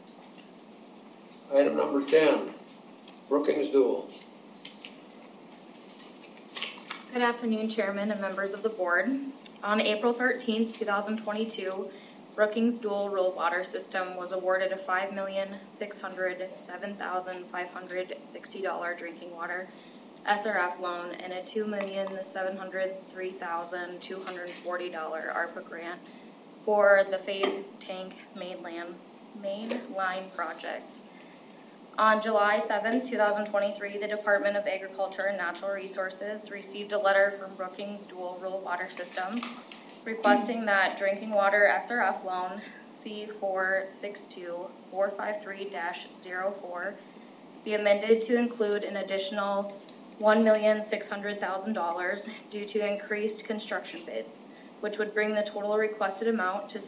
Item number 10, Brookings Dual. Good afternoon, Chairman and members of the board. On April 13th, 2022, Brookings Dual Rural Water System was awarded a $5,607,560 drinking water SRF loan and a $2,703,240 ARPA grant for the phase tank main line project. On July 7, 2023, the Department of Agriculture and Natural Resources received a letter from Brookings Dual Rural Water System requesting that drinking water SRF loan C462453-04 be amended to include an additional $1,600,000 due to increased construction bids, which would bring the total requested amount to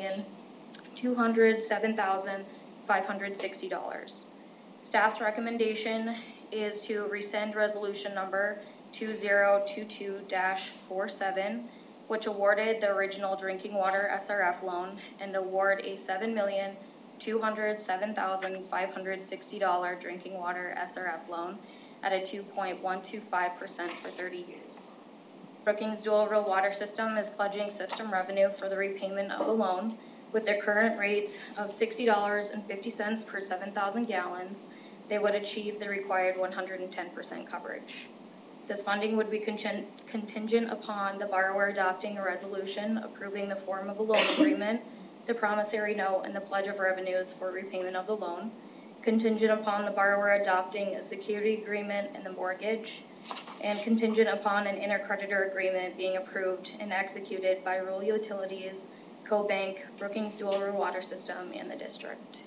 $7,207,560. Staff's recommendation is to rescind resolution number 2022-47, which awarded the original drinking water SRF loan, and award a $7,207,560 drinking water SRF loan at a 2.125% for 30 years. Brookings Dual Rural Water System is pledging system revenue for the repayment of the loan. With their current rates of $60.50 per 7,000 gallons, they would achieve the required 110% coverage. This funding would be contingent upon the borrower adopting a resolution approving the form of a loan agreement, the promissory note, and the pledge of revenues for repayment of the loan, contingent upon the borrower adopting a security agreement and the mortgage, and contingent upon an intercreditor agreement being approved and executed by Rural Utilities, CoBank, Brookings Dual Rural Water System, and the district.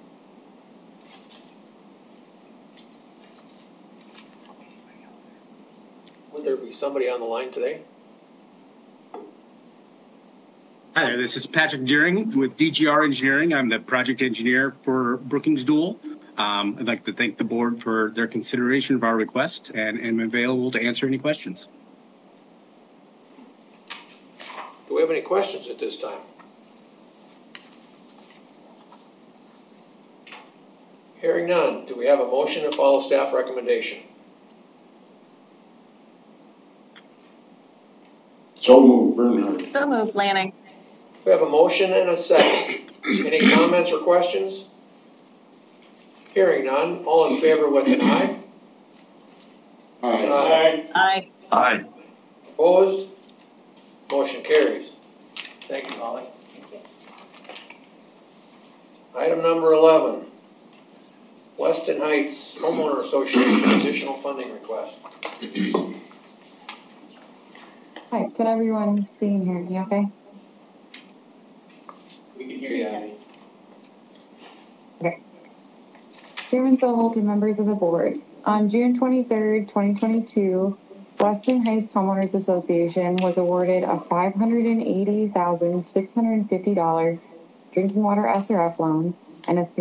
Would there be somebody on the line today? Hi there, this is Patrick Deering with DGR Engineering. I'm the project engineer for Brookings Dual. I'd like to thank the board for their consideration of our request and am available to answer any questions. Do we have any questions at this time? Hearing none, do we have a motion to follow staff recommendation? So moved, Bernhardt. So moved, Lanning. We have a motion and a second. Any comments or questions? Hearing none, all in favor with an aye? Aye. Aye. Aye. Opposed? Motion carries. Thank you, Holly. Item number 11. Weston Heights Homeowner Association additional funding request. Hi, can everyone see and hear me okay? We can hear you, Abby. Okay. Chairman Soholt and members of the board, on June 23rd, 2022, Weston Heights Homeowners Association was awarded a $580,650 drinking water SRF loan and a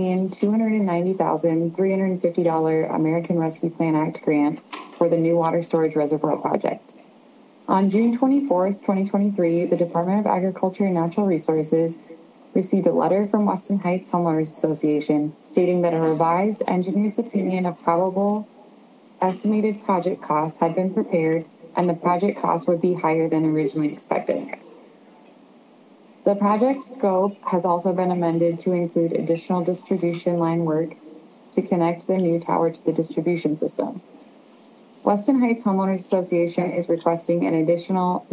$3,290,350 American Rescue Plan Act grant for the new water storage reservoir project. On June 24th, 2023, the Department of Agriculture and Natural Resources received a letter from Weston Heights Homeowners Association stating that a revised engineer's opinion of probable estimated project costs had been prepared and the project cost would be higher than originally expected. The project scope has also been amended to include additional distribution line work to connect the new tower to the distribution system. Weston Heights Homeowners Association is requesting an additional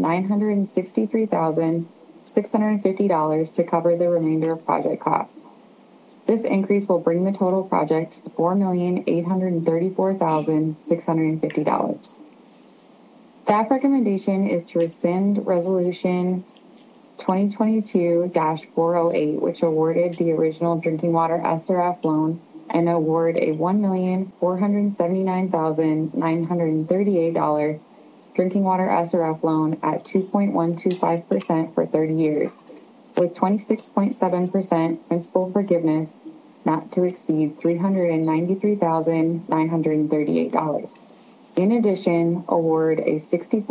$963,650 to cover the remainder of project costs. This increase will bring the total project to $4,834,650. Staff recommendation is to rescind Resolution 2022-408, which awarded the original drinking water SRF loan and award a $1,479,938 drinking water SRF loan at 2.125% for 30 years, with 26.7% principal forgiveness not to exceed $393,938. In addition, award a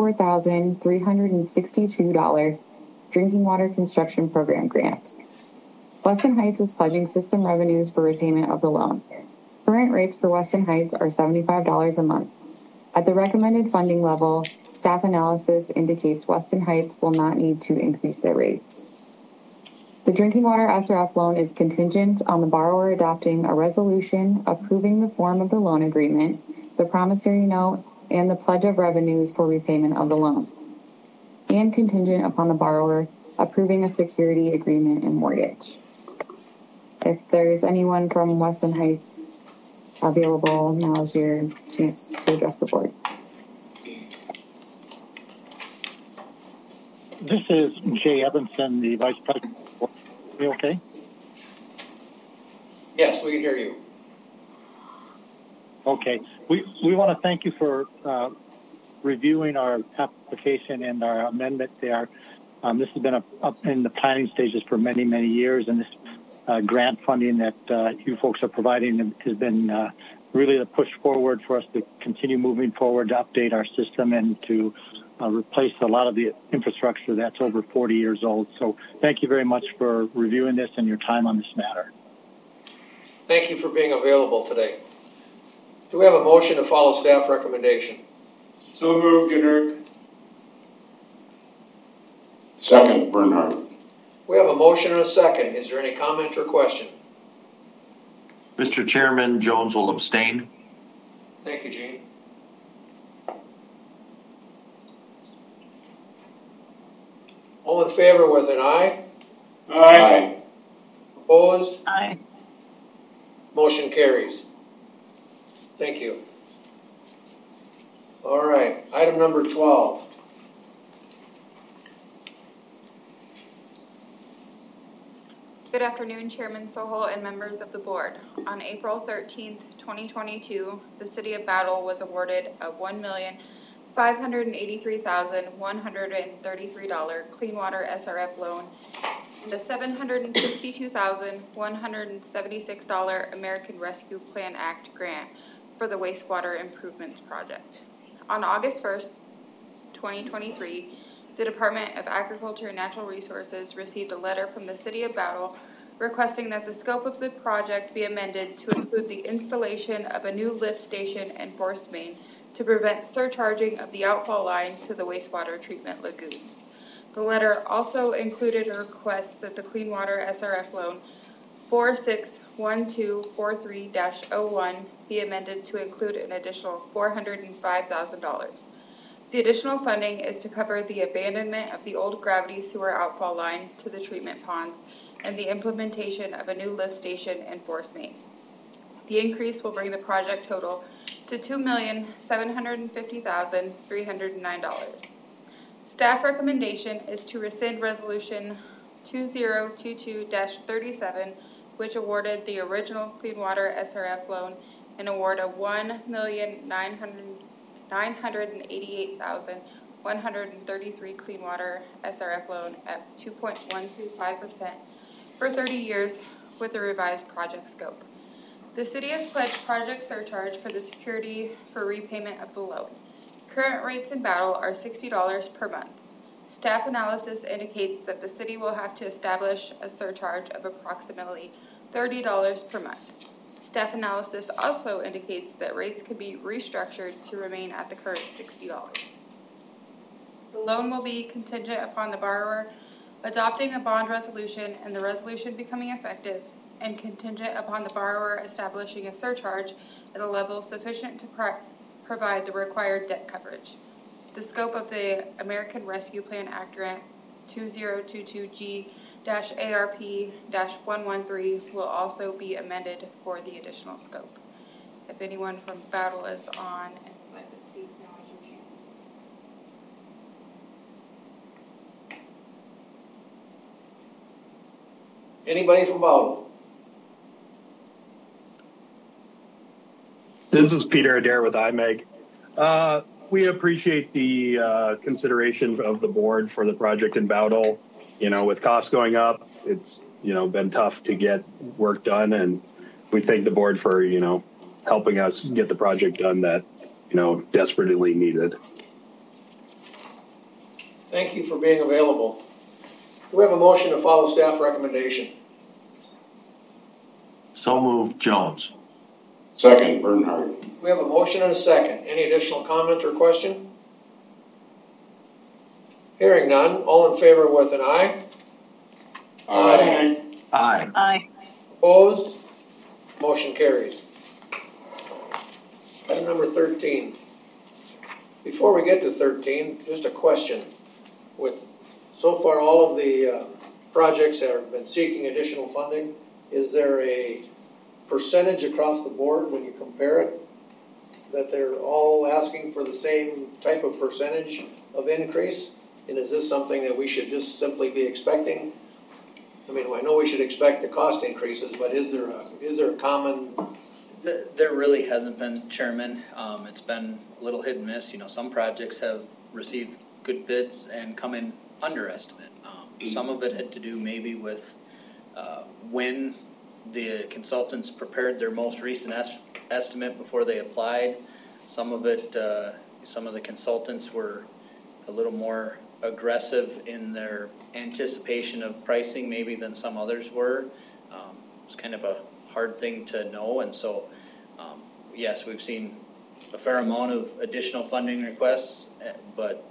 $64,362 drinking water construction program grant. Weston Heights is pledging system revenues for repayment of the loan. Current rates for Weston Heights are $75 a month. At the recommended funding level, staff analysis indicates Weston Heights will not need to increase their rates. The drinking water SRF loan is contingent on the borrower adopting a resolution approving the form of the loan agreement, the promissory note, and the pledge of revenues for repayment of the loan, and contingent upon the borrower approving a security agreement and mortgage. If there is anyone from Weston Heights available, now is your chance to address the board. This is Jay Evanson, the Vice President. Are you okay? Yes, we can hear you. Okay. We want to thank you for reviewing our application and our amendment there. This has been up in the planning stages for many, many years, and this grant funding that you folks are providing has been really a push forward for us to continue moving forward to update our system and to replace a lot of the infrastructure that's over 40 years old. So thank you very much for reviewing this and your time on this matter. Thank you for being available today. Do we have a motion to follow staff recommendation? So moved, Gingrich. Second, Bernhardt. We have a motion and a second. Is there any comment or question? Mr. Chairman, Jones will abstain. Thank you, Gene. All in favor with an aye? Aye. Opposed? Aye. Motion carries. Thank you. All right, item number 12. Good afternoon, Chairman Soholt and members of the board. On April 13th, 2022, the City of Battle was awarded a $1,583,133 Clean Water SRF loan and a $762,176 American Rescue Plan Act grant for the wastewater improvements project. On August 1st, 2023, the Department of Agriculture and Natural Resources received a letter from the City of Battle requesting that the scope of the project be amended to include the installation of a new lift station and force main to prevent surcharging of the outfall line to the wastewater treatment lagoons. The letter also included a request that the Clean Water SRF loan 461243-01 be amended to include an additional $405,000. The additional funding is to cover the abandonment of the old gravity sewer outfall line to the treatment ponds and the implementation of a new lift station and force main. The increase will bring the project total to $2,750,309. Staff recommendation is to rescind Resolution 2022-37, which awarded the original Clean Water SRF loan and award a $1,988,133 Clean Water SRF loan at 2.125% for 30 years with a revised project scope. The city has pledged project surcharge for the security for repayment of the loan. Current rates in Battle are $60 per month. Staff analysis indicates that the city will have to establish a surcharge of approximately $30 per month. Staff analysis also indicates that rates could be restructured to remain at the current $60. The loan will be contingent upon the borrower adopting a bond resolution and the resolution becoming effective, and contingent upon the borrower establishing a surcharge at a level sufficient to provide the required debt coverage. The scope of the American Rescue Plan Act Grant 2022G-ARP-113 will also be amended for the additional scope. If anyone from Battle is on and would like to speak, now is your chance. Anybody from Battle? This is Peter Adair with IMEG. We appreciate the consideration of the board for the project in Bowdle. You know, with costs going up, it's, you know, been tough to get work done, and we thank the board for, you know, helping us get the project done that, you know, desperately needed. Thank you for being available. Do we have a motion to follow staff recommendation? So moved, Jones. Second, Bernhardt. We have a motion and a second. Any additional comment or question? Hearing none. All in favor with an aye? Aye. Aye. Aye. Opposed? Motion carries. Item number 13. Before we get to 13, just a question. With so far all of the projects that have been seeking additional funding, is there a percentage across the board when you compare it that they're all asking for the same type of percentage of increase? And is this something that we should just simply be expecting? I mean, I know we should expect the cost increases, but is there a common? There really hasn't been, Chairman. It's been a little hit and miss. You know, some projects have received good bids and come in underestimate. Some of it had to do maybe with when the consultants prepared their most recent estimate before they applied. Some of it, some of the consultants were a little more aggressive in their anticipation of pricing maybe than some others were. It's kind of a hard thing to know, and so yes, we've seen a fair amount of additional funding requests, but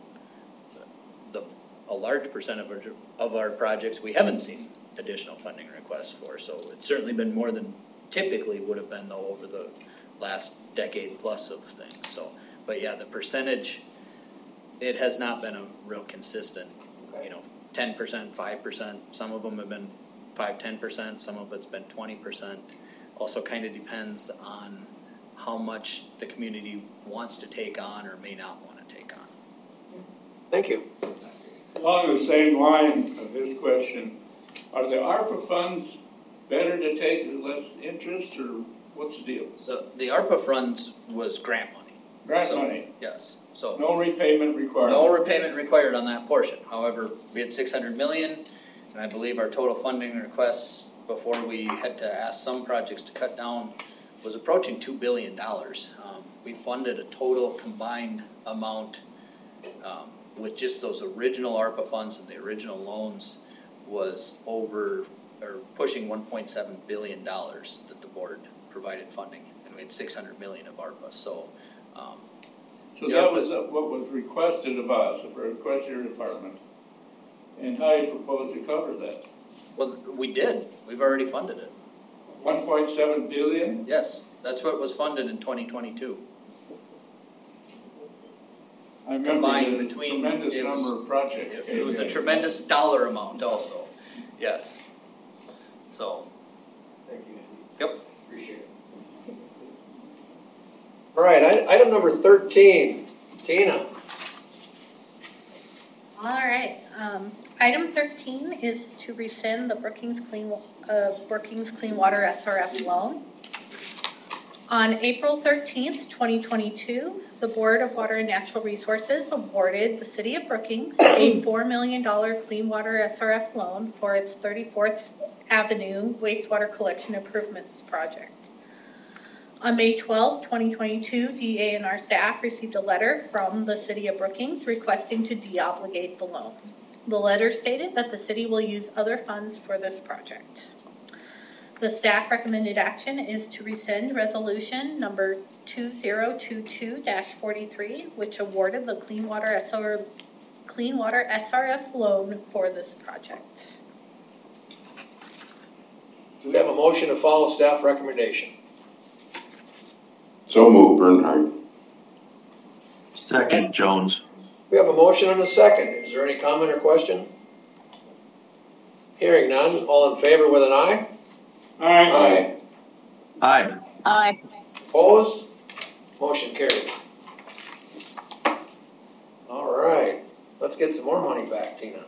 a large percentage of our projects we haven't seen additional funding requests for. So it's certainly been more than typically would have been, though, over the last decade plus of things. So, but yeah, the percentage, it has not been a real consistent, you know, 10%, 5%. Some of them have been 5-10%. Some of it's been 20%. Also kind of depends on how much the community wants to take on or may not want to take on. Thank you. Along the same line of his question, are the ARPA funds better to take with less interest, or what's the deal? So the ARPA funds was grant money. Grant money? Yes. So no repayment required? No repayment required on that portion. However, we had $600 million, and I believe our total funding requests before we had to ask some projects to cut down was approaching $2 billion. We funded a total combined amount with just those original ARPA funds and the original loans was over or pushing $1.7 billion that the board provided funding, and we had $600 million of ARPA. So, that was what was requested of us, or requested your department, and how you propose to cover that? Well, we did. We've already funded it. 1.7 billion? Yes, that's what was funded in 2022. I remember the tremendous number of projects. It was a tremendous dollar amount also. Yes. So. Thank you. Yep. Appreciate it. All right, item number 13, Tina. All right, item 13 is to rescind the Brookings Clean Water SRF loan. On April 13th, 2022, the Board of Water and Natural Resources awarded the City of Brookings a $4 million Clean Water SRF loan for its 34th Avenue Wastewater Collection Improvements Project. On May 12, 2022, DANR staff received a letter from the City of Brookings requesting to deobligate the loan. The letter stated that the city will use other funds for this project. The staff recommended action is to rescind resolution number 2022-43, which awarded the Clean Water SRF loan for this project. Do we have a motion to follow staff recommendation? So moved, Bernhardt. Second, Jones. We have a motion and a second. Is there any comment or question? Hearing none, all in favor with an aye? Aye. Aye. Aye. Opposed? Motion carries. All right, let's get some more money back, Tina.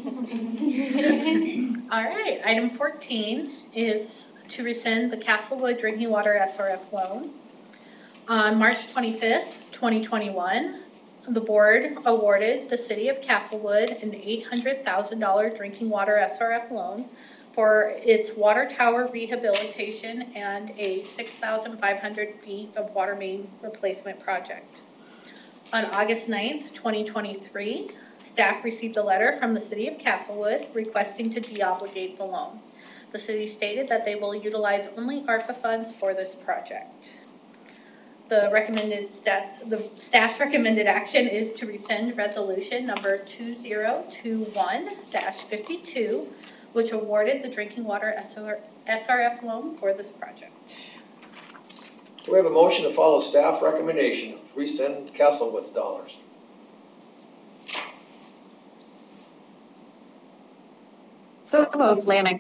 All right, item 14 is to rescind the Castlewood Drinking Water SRF loan. On March 25th, 2021, the board awarded the City of Castlewood an $800,000 drinking water SRF loan for its water tower rehabilitation and a 6,500 feet of water main replacement project. On August 9th, 2023, staff received a letter from the City of Castlewood requesting to deobligate the loan. The city stated that they will utilize only ARPA funds for this project. The staff's recommended action is to rescind resolution number 2021-52, which awarded the drinking water SRF loan for this project. Do we have a motion to follow staff recommendation to rescind Castlewood's dollars? So moved, Lanning.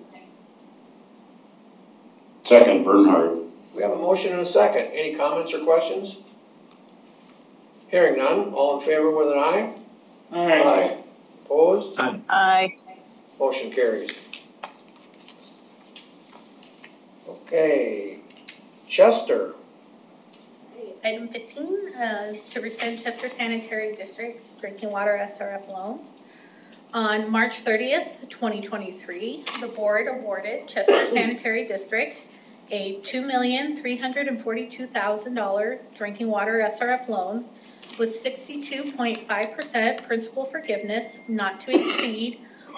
Second, Bernhardt. We have a motion and a second. Any comments or questions? Hearing none, all in favor with an aye? Aye. Opposed? Aye. Motion carries. Okay, Chester. Item 15 is to rescind Chester Sanitary District's drinking water SRF loan. On March 30th, 2023, the board awarded Chester Sanitary District a $2,342,000 drinking water SRF loan with 62.5% principal forgiveness not to exceed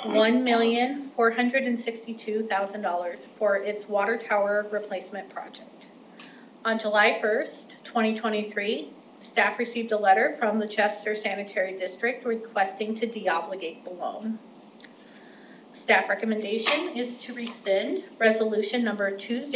$1,462,000 for its water tower replacement project. On July 1st, 2023, staff received a letter from the Chester Sanitary District requesting to deobligate the loan. Staff recommendation is to rescind resolution number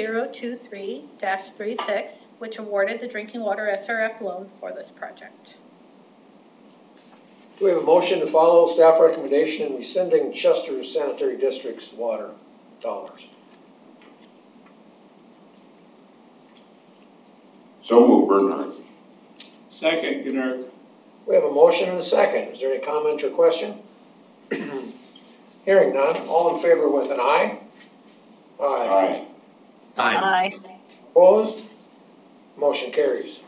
2023-36, which awarded the drinking water SRF loan for this project. Do we have a motion to follow staff recommendation in rescinding Chester Sanitary District's water dollars? So moved, Bernhardt. Second, Gnark. We have a motion and a second. Is there any comment or question? Hearing none, all in favor with an aye? Aye. Aye. Opposed? Motion carries.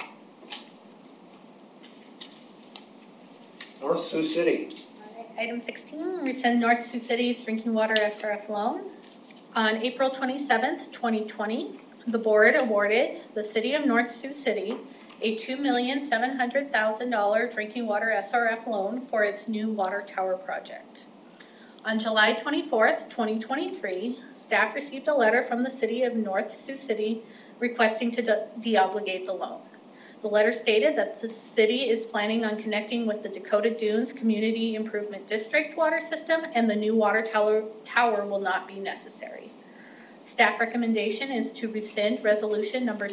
North Sioux City. Item 16, rescind North Sioux City's drinking water SRF loan. On April 27th, 2020, the board awarded the City of North Sioux City a $2,700,000 drinking water SRF loan for its new water tower project. On July 24th, 2023, staff received a letter from the City of North Sioux City requesting to deobligate the loan. The letter stated that the city is planning on connecting with the Dakota Dunes Community Improvement District water system, and the new water tower will not be necessary. Staff recommendation is to rescind resolution number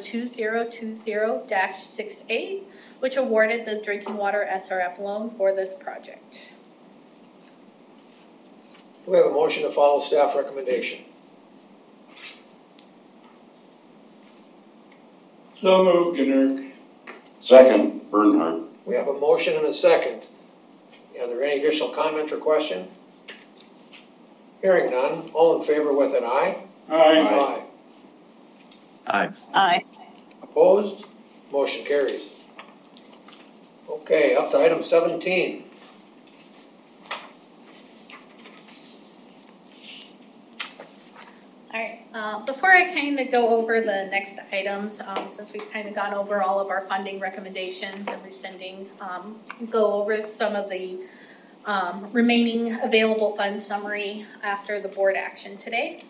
2020-68, which awarded the drinking water SRF loan for this project. Do we have a motion to follow staff recommendation? So moved, Gnark. Second, Bernhardt. We have a motion and a second. Are there any additional comments or question? Hearing none, all in favor with an aye? Aye. Aye. Aye. Opposed? Motion carries. Okay, up to item 17. All right, before I kind of go over the next items, since we've kind of gone over all of our funding recommendations and rescinding, go over some of the remaining available fund summary after the board action today.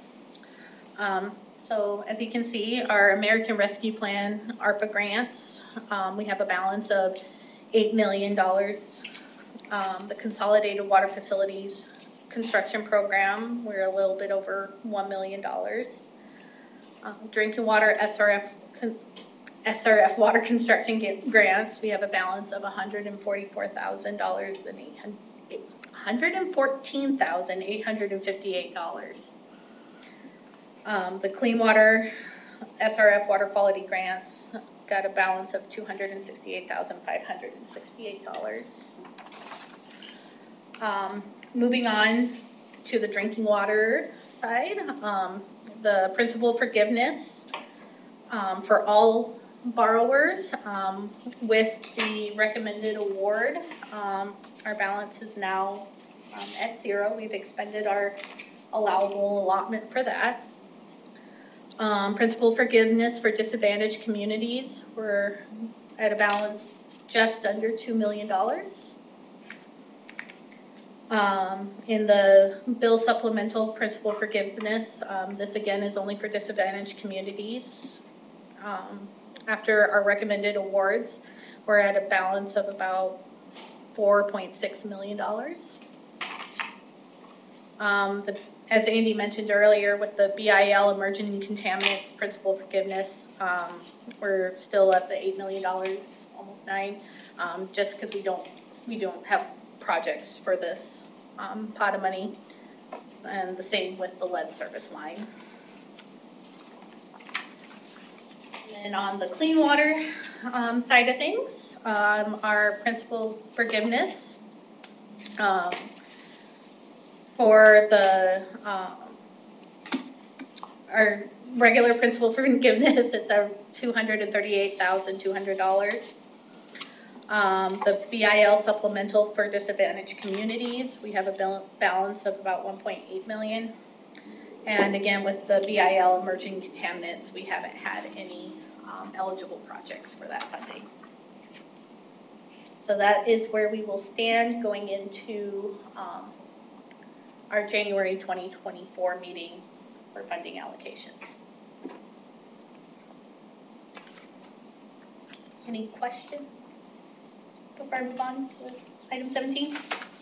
So as you can see, our American Rescue Plan ARPA grants, we have a balance of $8 million. The Consolidated Water Facilities Construction Program, we're a little bit over $1 million. Drinking Water SRF Water Construction Grants, we have a balance of $114,858. The Clean Water SRF Water Quality Grants got a balance of $268,568. Moving on to the drinking water side, the principal forgiveness for all borrowers with the recommended award, our balance is now at zero. We've expended our allowable allotment for that. Principal forgiveness for disadvantaged communities, we're at a balance just under $2 million. In the bill supplemental principal forgiveness, this again is only for disadvantaged communities. After our recommended awards, we're at a balance of about $4.6 million. As Andy mentioned earlier, with the BIL emerging contaminants principal forgiveness, we're still at the $8 million, almost $9, just because we don't have projects for this pot of money, and the same with the lead service line. And on the clean water side of things, our principal forgiveness for the our regular principal forgiveness, it's $238,200. The BIL supplemental for disadvantaged communities, we have a balance of about $1.8 million. And again, with the BIL emerging contaminants, we haven't had any eligible projects for that funding. So that is where we will stand going into our January 2024 meeting for funding allocations. Any questions before I move on to item 17?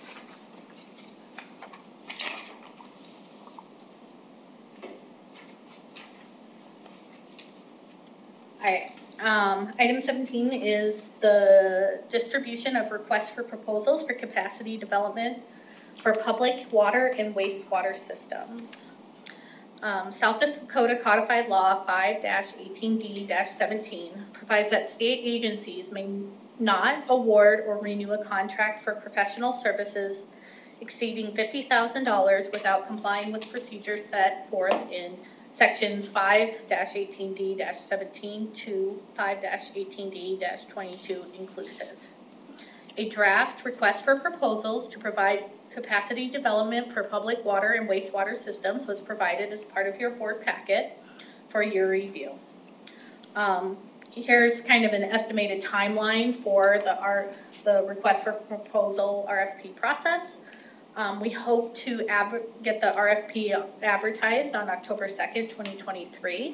All right. Item 17 is the distribution of requests for proposals for capacity development for public water and wastewater systems. South Dakota Codified Law 5-18D-17 provides that state agencies may not award or renew a contract for professional services exceeding $50,000 without complying with procedures set forth in Sections 5-18D-17 to 5-18D-22 inclusive. A draft request for proposals to provide capacity development for public water and wastewater systems was provided as part of your board packet for your review. Here's kind of an estimated timeline for the request for proposal RFP process. We hope to get the RFP advertised on October 2nd, 2023.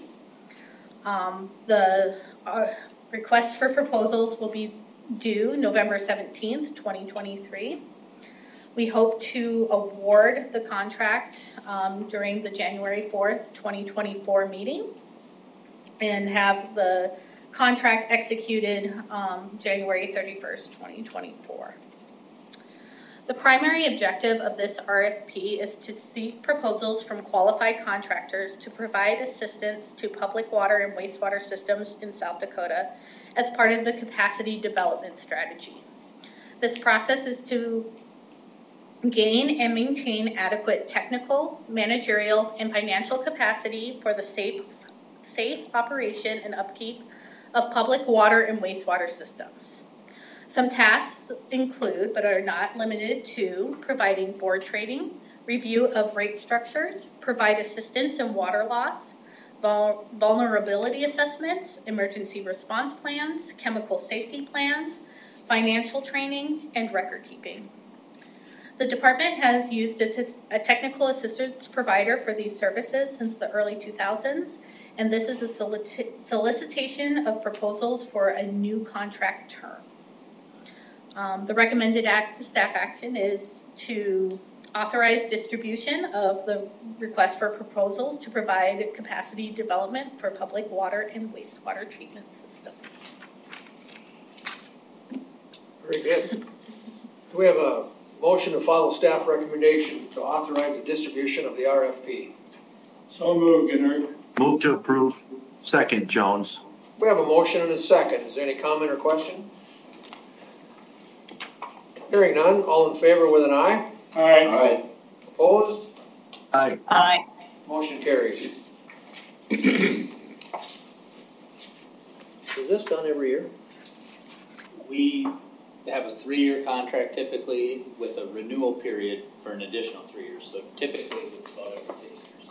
The request for proposals will be due November 17th, 2023. We hope to award the contract during the January 4th, 2024 meeting and have the contract executed January 31st, 2024. The primary objective of this RFP is to seek proposals from qualified contractors to provide assistance to public water and wastewater systems in South Dakota as part of the capacity development strategy. This process is to gain and maintain adequate technical, managerial, and financial capacity for the safe operation and upkeep of public water and wastewater systems. Some tasks include, but are not limited to, providing board training, review of rate structures, provide assistance in water loss, vulnerability assessments, emergency response plans, chemical safety plans, financial training, and record keeping. The department has used a technical assistance provider for these services since the early 2000s, and this is a solicitation of proposals for a new contract term. The recommended staff action is to authorize distribution of the request for proposals to provide capacity development for public water and wastewater treatment systems. Very good. Do we have a motion to follow staff recommendation to authorize the distribution of the RFP? So moved, Gennard. Move to approve. Second, Jones. We have a motion and a second. Is there any comment or question? Hearing none, all in favor with an aye? Aye. Aye. Opposed? Aye. Aye. Motion carries. Is this done every year? We have a 3-year contract typically with a renewal period for an additional 3 years. So typically it's about every 6 years.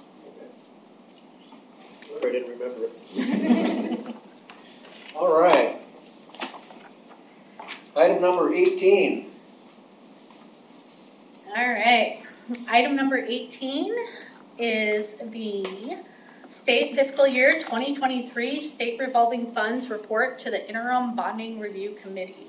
Okay. I didn't remember it. All right. Item number 18. All right. Item number 18 is the State Fiscal Year 2023 State Revolving Funds Report to the Interim Bonding Review Committee.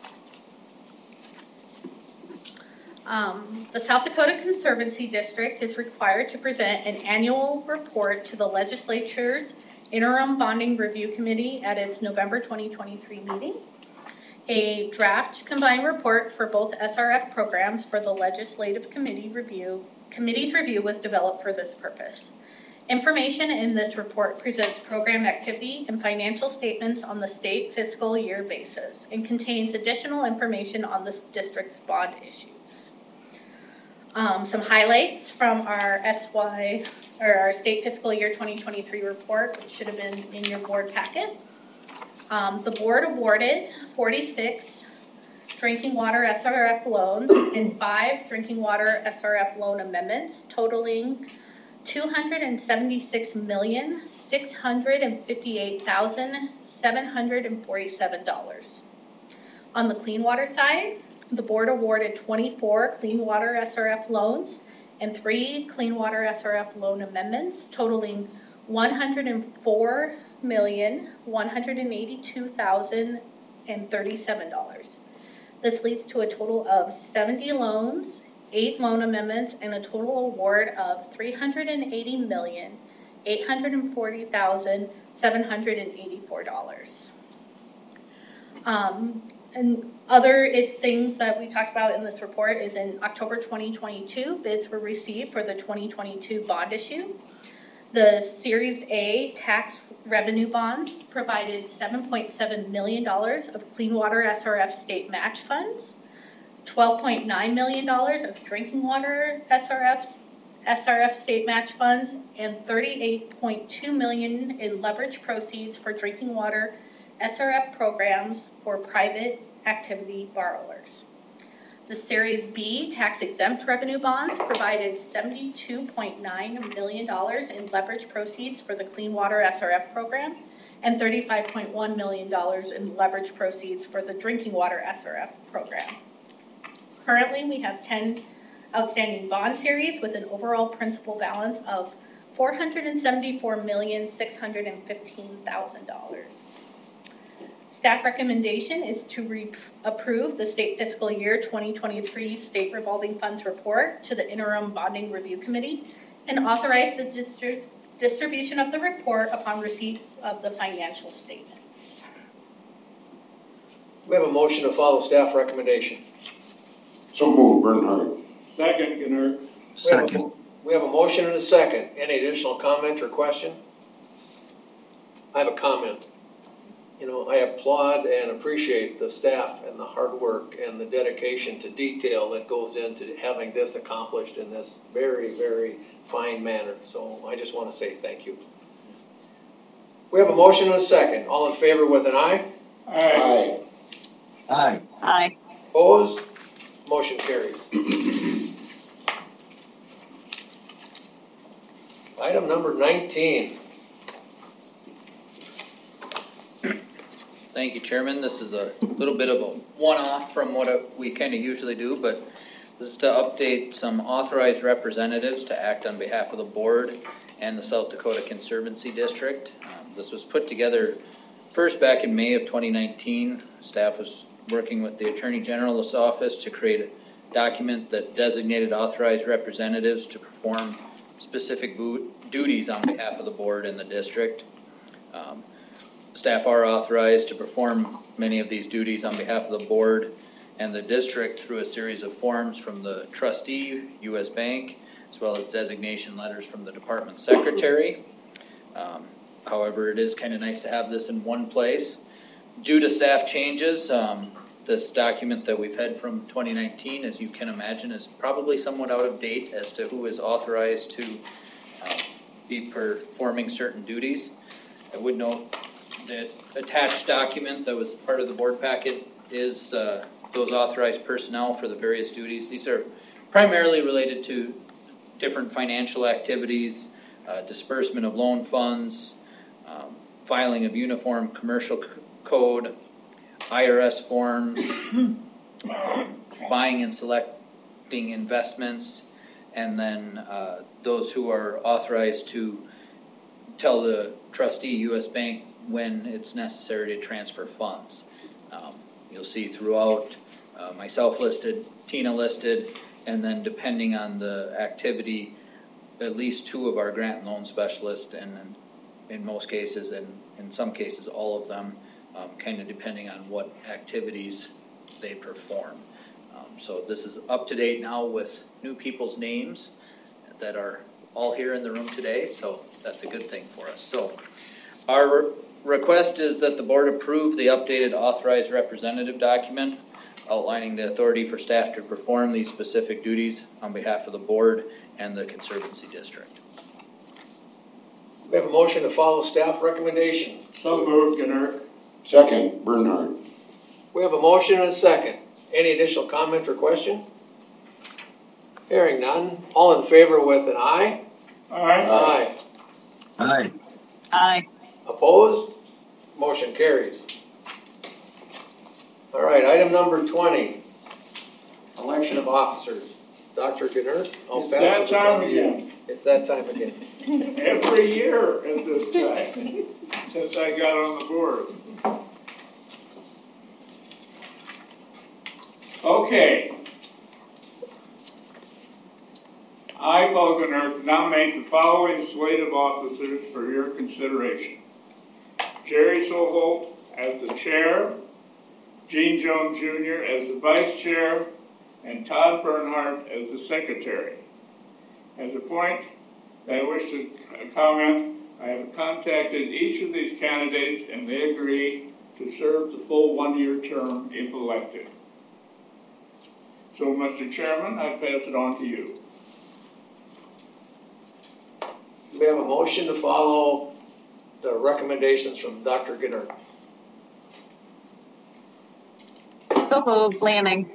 The South Dakota Conservancy District is required to present an annual report to the legislature's Interim Bonding Review Committee at its November 2023 meeting. A draft combined report for both SRF programs for the Legislative Committee's review was developed for this purpose. Information in this report presents program activity and financial statements on the state fiscal year basis and contains additional information on the district's bond issues. Some highlights from our our state fiscal year 2023 report, which should have been in your board packet. The board awarded 46 drinking water SRF loans and 5 drinking water SRF loan amendments, totaling $276,658,747. On the clean water side, the board awarded 24 clean water SRF loans and 3 clean water SRF loan amendments, totaling $104,182,037. This leads to a total of 70 loans, 8 loan amendments, and a total award of $380,840,784. And other things that we talked about in this report is in October 2022, bids were received for the 2022 bond issue. The Series A tax revenue bonds provided $7.7 million of clean water SRF state match funds, $12.9 million of drinking water SRF state match funds, and $38.2 million in leverage proceeds for drinking water SRF programs for private activity borrowers. The Series B tax-exempt revenue bonds provided $72.9 million in leverage proceeds for the Clean Water SRF program and $35.1 million in leverage proceeds for the Drinking Water SRF program. Currently, we have 10 outstanding bond series with an overall principal balance of $474,615,000. Staff recommendation is to approve the State Fiscal Year 2023 State Revolving Funds Report to the Interim Bonding Review Committee and authorize the distribution of the report upon receipt of the financial statements. We have a motion to follow staff recommendation. So moved, Bernhardt. Second, Gennard. Second. We have a motion and a second. Any additional comment or question? I have a comment. I applaud and appreciate the staff and the hard work and the dedication to detail that goes into having this accomplished in this very, very fine manner. So I just want to say thank you. We have a motion and a second. All in favor with an aye? Aye. Aye. Aye. Opposed? Motion carries. Item number 19. Thank you, Chairman. This is a little bit of a one-off from what we kind of usually do, but this is to update some authorized representatives to act on behalf of the board and the South Dakota Conservancy District. This was put together first back in May of 2019. Staff was working with the Attorney General's office to create a document that designated authorized representatives to perform specific duties on behalf of the board and the district. Staff are authorized to perform many of these duties on behalf of the board and the district through a series of forms from the trustee, U.S. Bank, as well as designation letters from the department secretary. However, it is kind of nice to have this in one place. Due to staff changes, this document that we've had from 2019, as you can imagine, is probably somewhat out of date as to who is authorized to be performing certain duties. I would note that attached document that was part of the board packet is those authorized personnel for the various duties. These are primarily related to different financial activities, disbursement of loan funds, filing of uniform commercial code, IRS forms, buying and selecting investments, and then those who are authorized to tell the trustee, U.S. Bank, when it's necessary to transfer funds. You'll see throughout myself listed, Tina listed, and then depending on the activity, at least two of our grant and loan specialists, and in most cases, and in some cases all of them, kind of depending on what activities they perform. So this is up to date now with new people's names that are all here in the room today, so that's a good thing for us. So our request is that the board approve the updated authorized representative document outlining the authority for staff to perform these specific duties on behalf of the board and the Conservancy District. We have a motion to follow staff recommendation. So moved, Gnurk. Second, Bernhardt. We have a motion and a second. Any additional comment or question? Hearing none. All in favor with an aye? Aye. Aye. Aye. Aye. Opposed? Motion carries. All right, item number 20. Election of officers. Dr. Gnurk, I'll It's pass that the time to you. again. It's that time again. Every year at this time, since I got on the board. Okay. I, Paul Gnurk, nominate the following slate of officers for your consideration. Jerry Soholt as the chair, Gene Jones Jr. as the vice chair, and Todd Bernhardt as the secretary. As a point I wish to comment, I have contacted each of these candidates and they agree to serve the full one-year term if elected. So, Mr. Chairman, I pass it on to you. We have a motion to follow the recommendations from Dr. Gnurk. So moved, Lanning.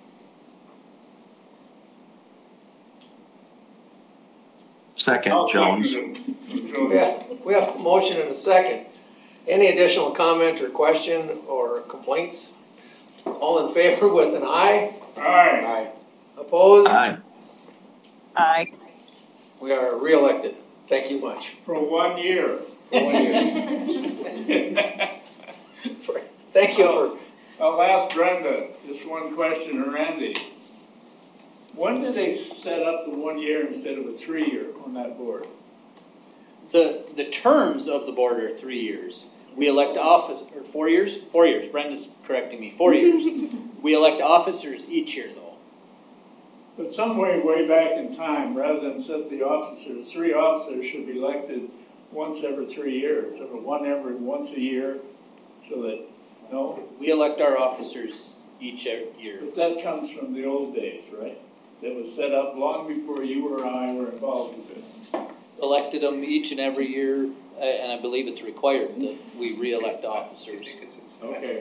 Second, I'll Jones. second it. We have a motion and a second. Any additional comment or question or complaints? All in favor with an aye? Aye. Opposed? Aye. Aye. We are re-elected. Thank you much. For 1 year. For 1 year. Thank you for... I'll ask Brenda just one question, or Randy. When did they set up the 1 year instead of a 3-year on that board? The terms of the board are 3 years. We elect office, or 4 years? 4 years. Brenda's correcting me. 4 years. We elect officers each year, though. But some way back in time, rather than set the officers, 3 officers should be elected once every 3 years, or once a year, So that, no? We elect our officers each year. But that comes from the old days, right? That was set up long before you or I were involved with this. Elected them each and every year, and I believe it's required that we re-elect officers. Okay.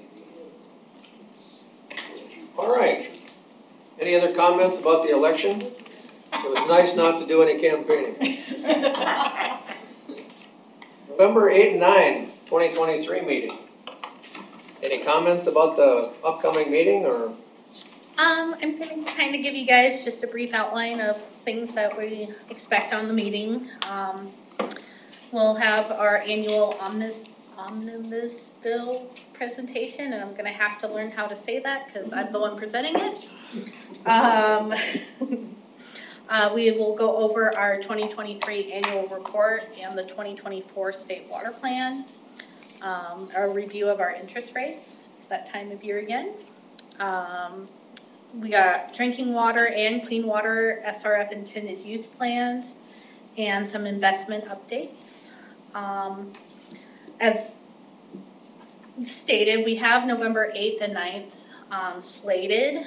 All right. Any other comments about the election? It was nice not to do any campaigning. November 8 and 9, 2023 meeting. Any comments about the upcoming meeting or? I'm going to kind of give you guys just a brief outline of things that we expect on the meeting. We'll have our annual omnibus bill presentation, and I'm going to have to learn how to say that because I'm the one presenting it. We will go over our 2023 annual report and the 2024 state water plan, a review of our interest rates. It's that time of year again. We got drinking water and clean water SRF intended use plans and some investment updates. As stated, we have November 8th and 9th slated.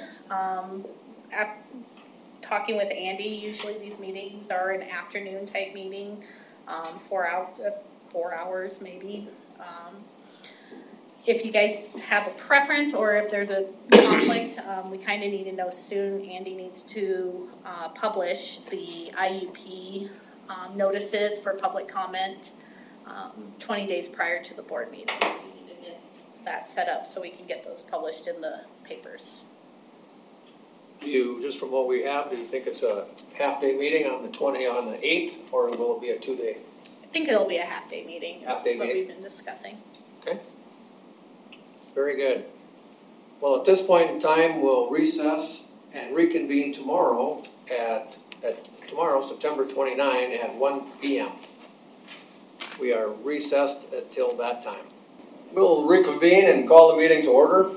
Talking with Andy, usually these meetings are an afternoon type meeting, 4 hours maybe. If you guys have a preference or if there's a conflict, we kind of need to know soon. Andy needs to publish the IUP notices for public comment 20 days prior to the board meeting. We need to get that set up so we can get those published in the papers. Do you, just from what we have, do you think it's a half-day meeting on the 8th, or will it be a 2-day? I think it'll be a half-day meeting. Half-day That's what meeting. we've been discussing. Okay. Very good. Well, at this point in time, we'll recess and reconvene tomorrow at tomorrow, September 29 at 1 p.m. We are recessed until that time. We'll reconvene and call the meeting to order.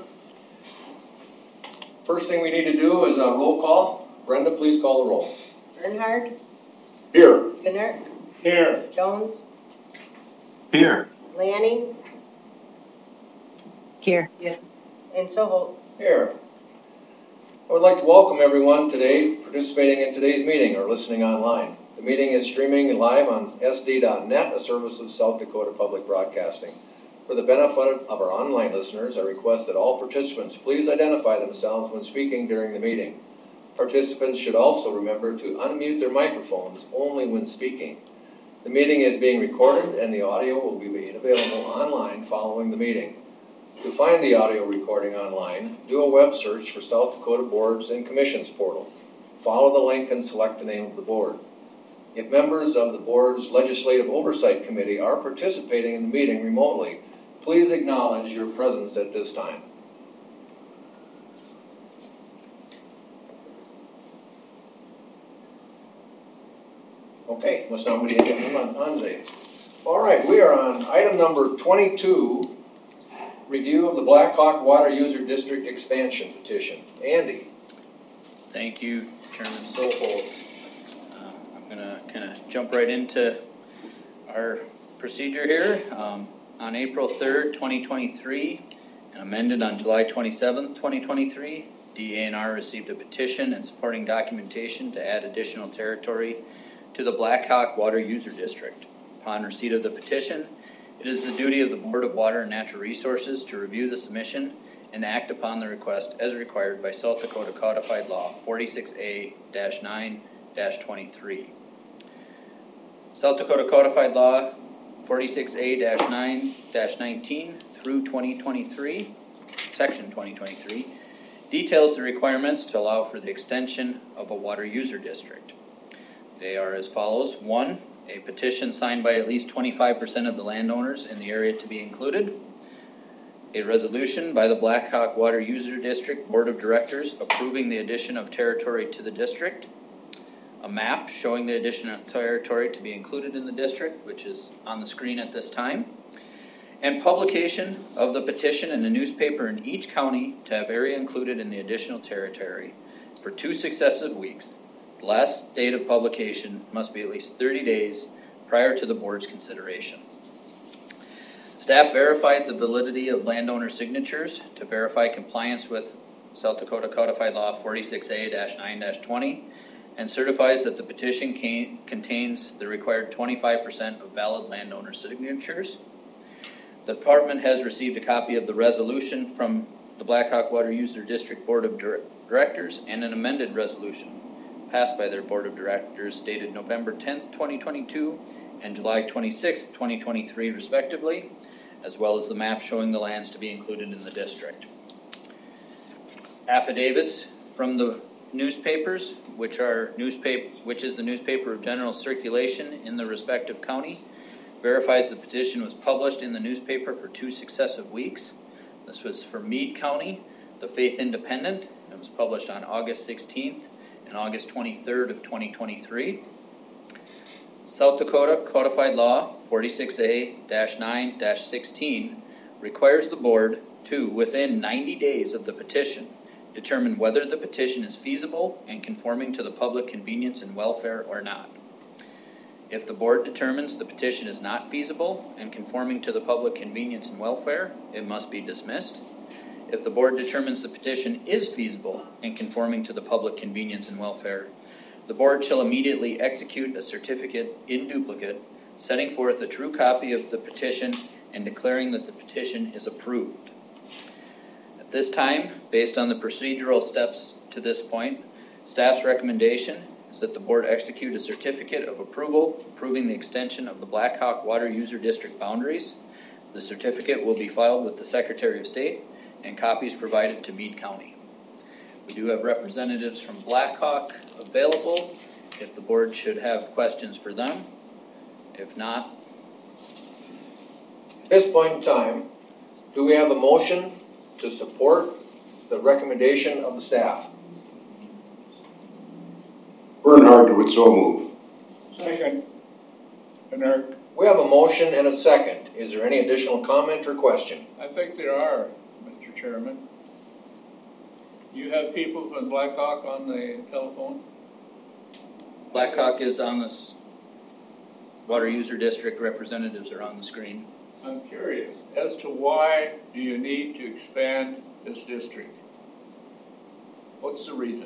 First thing we need to do is a roll call. Brenda, please call the roll. Bernhard. Here. Gunnar. Here. Jones. Here. Lanning. Here. Yes. And Soholt. Here. I would like to welcome everyone today participating in today's meeting or listening online. The meeting is streaming live on SD.net, a service of South Dakota Public Broadcasting. For the benefit of our online listeners, I request that all participants please identify themselves when speaking during the meeting. Participants should also remember to unmute their microphones only when speaking. The meeting is being recorded and the audio will be made available online following the meeting. To find the audio recording online, do a web search for South Dakota Boards and Commissions portal. Follow the link and select the name of the board. If members of the board's Legislative Oversight Committee are participating in the meeting remotely, please acknowledge your presence at this time. Okay, let's now move on. All right, we are on item number 22, review of the Black Hawk Water User District expansion petition. Andy. Thank you, Chairman Soholt. I'm going to kind of jump right into our procedure here. On April 3rd, 2023, and amended on July 27th, 2023, DANR received a petition and supporting documentation to add additional territory to the Black Hawk Water User District. Upon receipt of the petition, it is the duty of the Board of Water and Natural Resources to review the submission and act upon the request as required by South Dakota Codified Law 46A-9-23. South Dakota Codified Law 46A-9-19 through 2023, Section 2023, details the requirements to allow for the extension of a water user district. They are as follows. 1, a petition signed by at least 25% of the landowners in the area to be included. A resolution by the Black Hawk Water User District Board of Directors approving the addition of territory to the district. A map showing the addition of territory to be included in the district, which is on the screen at this time. And publication of the petition in the newspaper in each county to have area included in the additional territory for 2 successive weeks. The last date of publication must be at least 30 days prior to the board's consideration. Staff verified the validity of landowner signatures to verify compliance with South Dakota Codified Law 46A-9-20 and certifies that the petition contains the required 25% of valid landowner signatures. The department has received a copy of the resolution from the Blackhawk Water User District Board of Directors and an amended resolution passed by their Board of Directors dated November 10th, 2022 and July 26th, 2023 respectively, as well as the map showing the lands to be included in the district. Affidavits from the newspapers, which is the newspaper of general circulation in the respective county, verifies the petition was published in the newspaper for 2 successive weeks. This was for Meade County, the Faith Independent. It was published on August 16th and August 23rd of 2023. South Dakota Codified Law 46A-9-16 requires the board to, within 90 days of the petition, determine whether the petition is feasible and conforming to the public convenience and welfare or not. If the board determines the petition is not feasible and conforming to the public convenience and welfare, it must be dismissed. If the board determines the petition is feasible and conforming to the public convenience and welfare, the board shall immediately execute a certificate in duplicate, setting forth a true copy of the petition and declaring that the petition is approved. At this time, based on the procedural steps to this point, staff's recommendation is that the board execute a certificate of approval approving the extension of the Blackhawk Water User District boundaries. The certificate will be filed with the Secretary of State and copies provided to Meade County. We do have representatives from Blackhawk available if the board should have questions for them. If not, at this point in time, do we have a motion to support the recommendation of the staff? Bernhardt would so move. Second. Bernhardt. We have a motion and a second. Is there any additional comment or question? I think there are, Mr. Chairman. You have people from Blackhawk on the telephone? Blackhawk is on this Water User District. Representatives are on the screen. I'm curious as to why do you need to expand this district? What's the reason?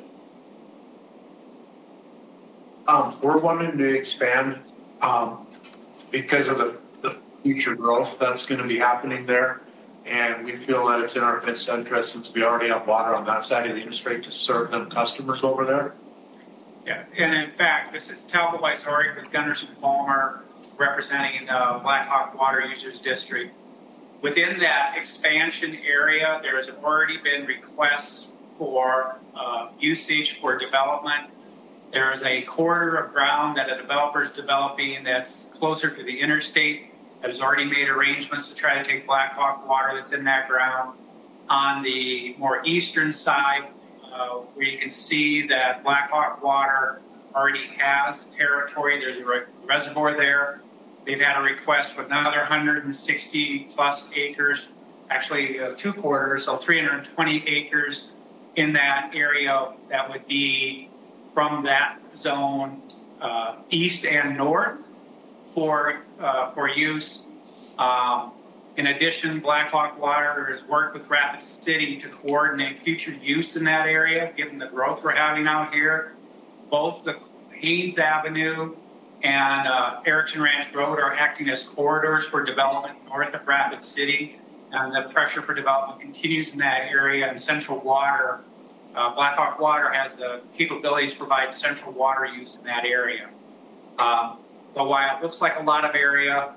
We're wanting to expand because of the future growth that's going to be happening there. And we feel that it's in our best interest, since we already have water on that side of the interstate, to serve them customers over there. Yeah, and in fact, this is Talbot Wysoric with Gunderson Palmer representing Blackhawk Water Users District. Within that expansion area, there has already been requests for usage for development. There is a corridor of ground that a developer is developing that's closer to the interstate that has already made arrangements to try to take Blackhawk water that's in that ground. On the more eastern side, where you can see that Blackhawk water already has territory, there's a reservoir there. They've had a request for another 160 plus acres, actually 2 quarters, so 320 acres in that area that would be from that zone east and north for use. In addition, Blackhawk Water has worked with Rapid City to coordinate future use in that area, given the growth we're having out here. Both the Haynes Avenue and Erickson Ranch Road are acting as corridors for development north of Rapid City, and the pressure for development continues in that area. And Central Water, Blackhawk Water has the capabilities to provide central water use in that area. But while it looks like a lot of area,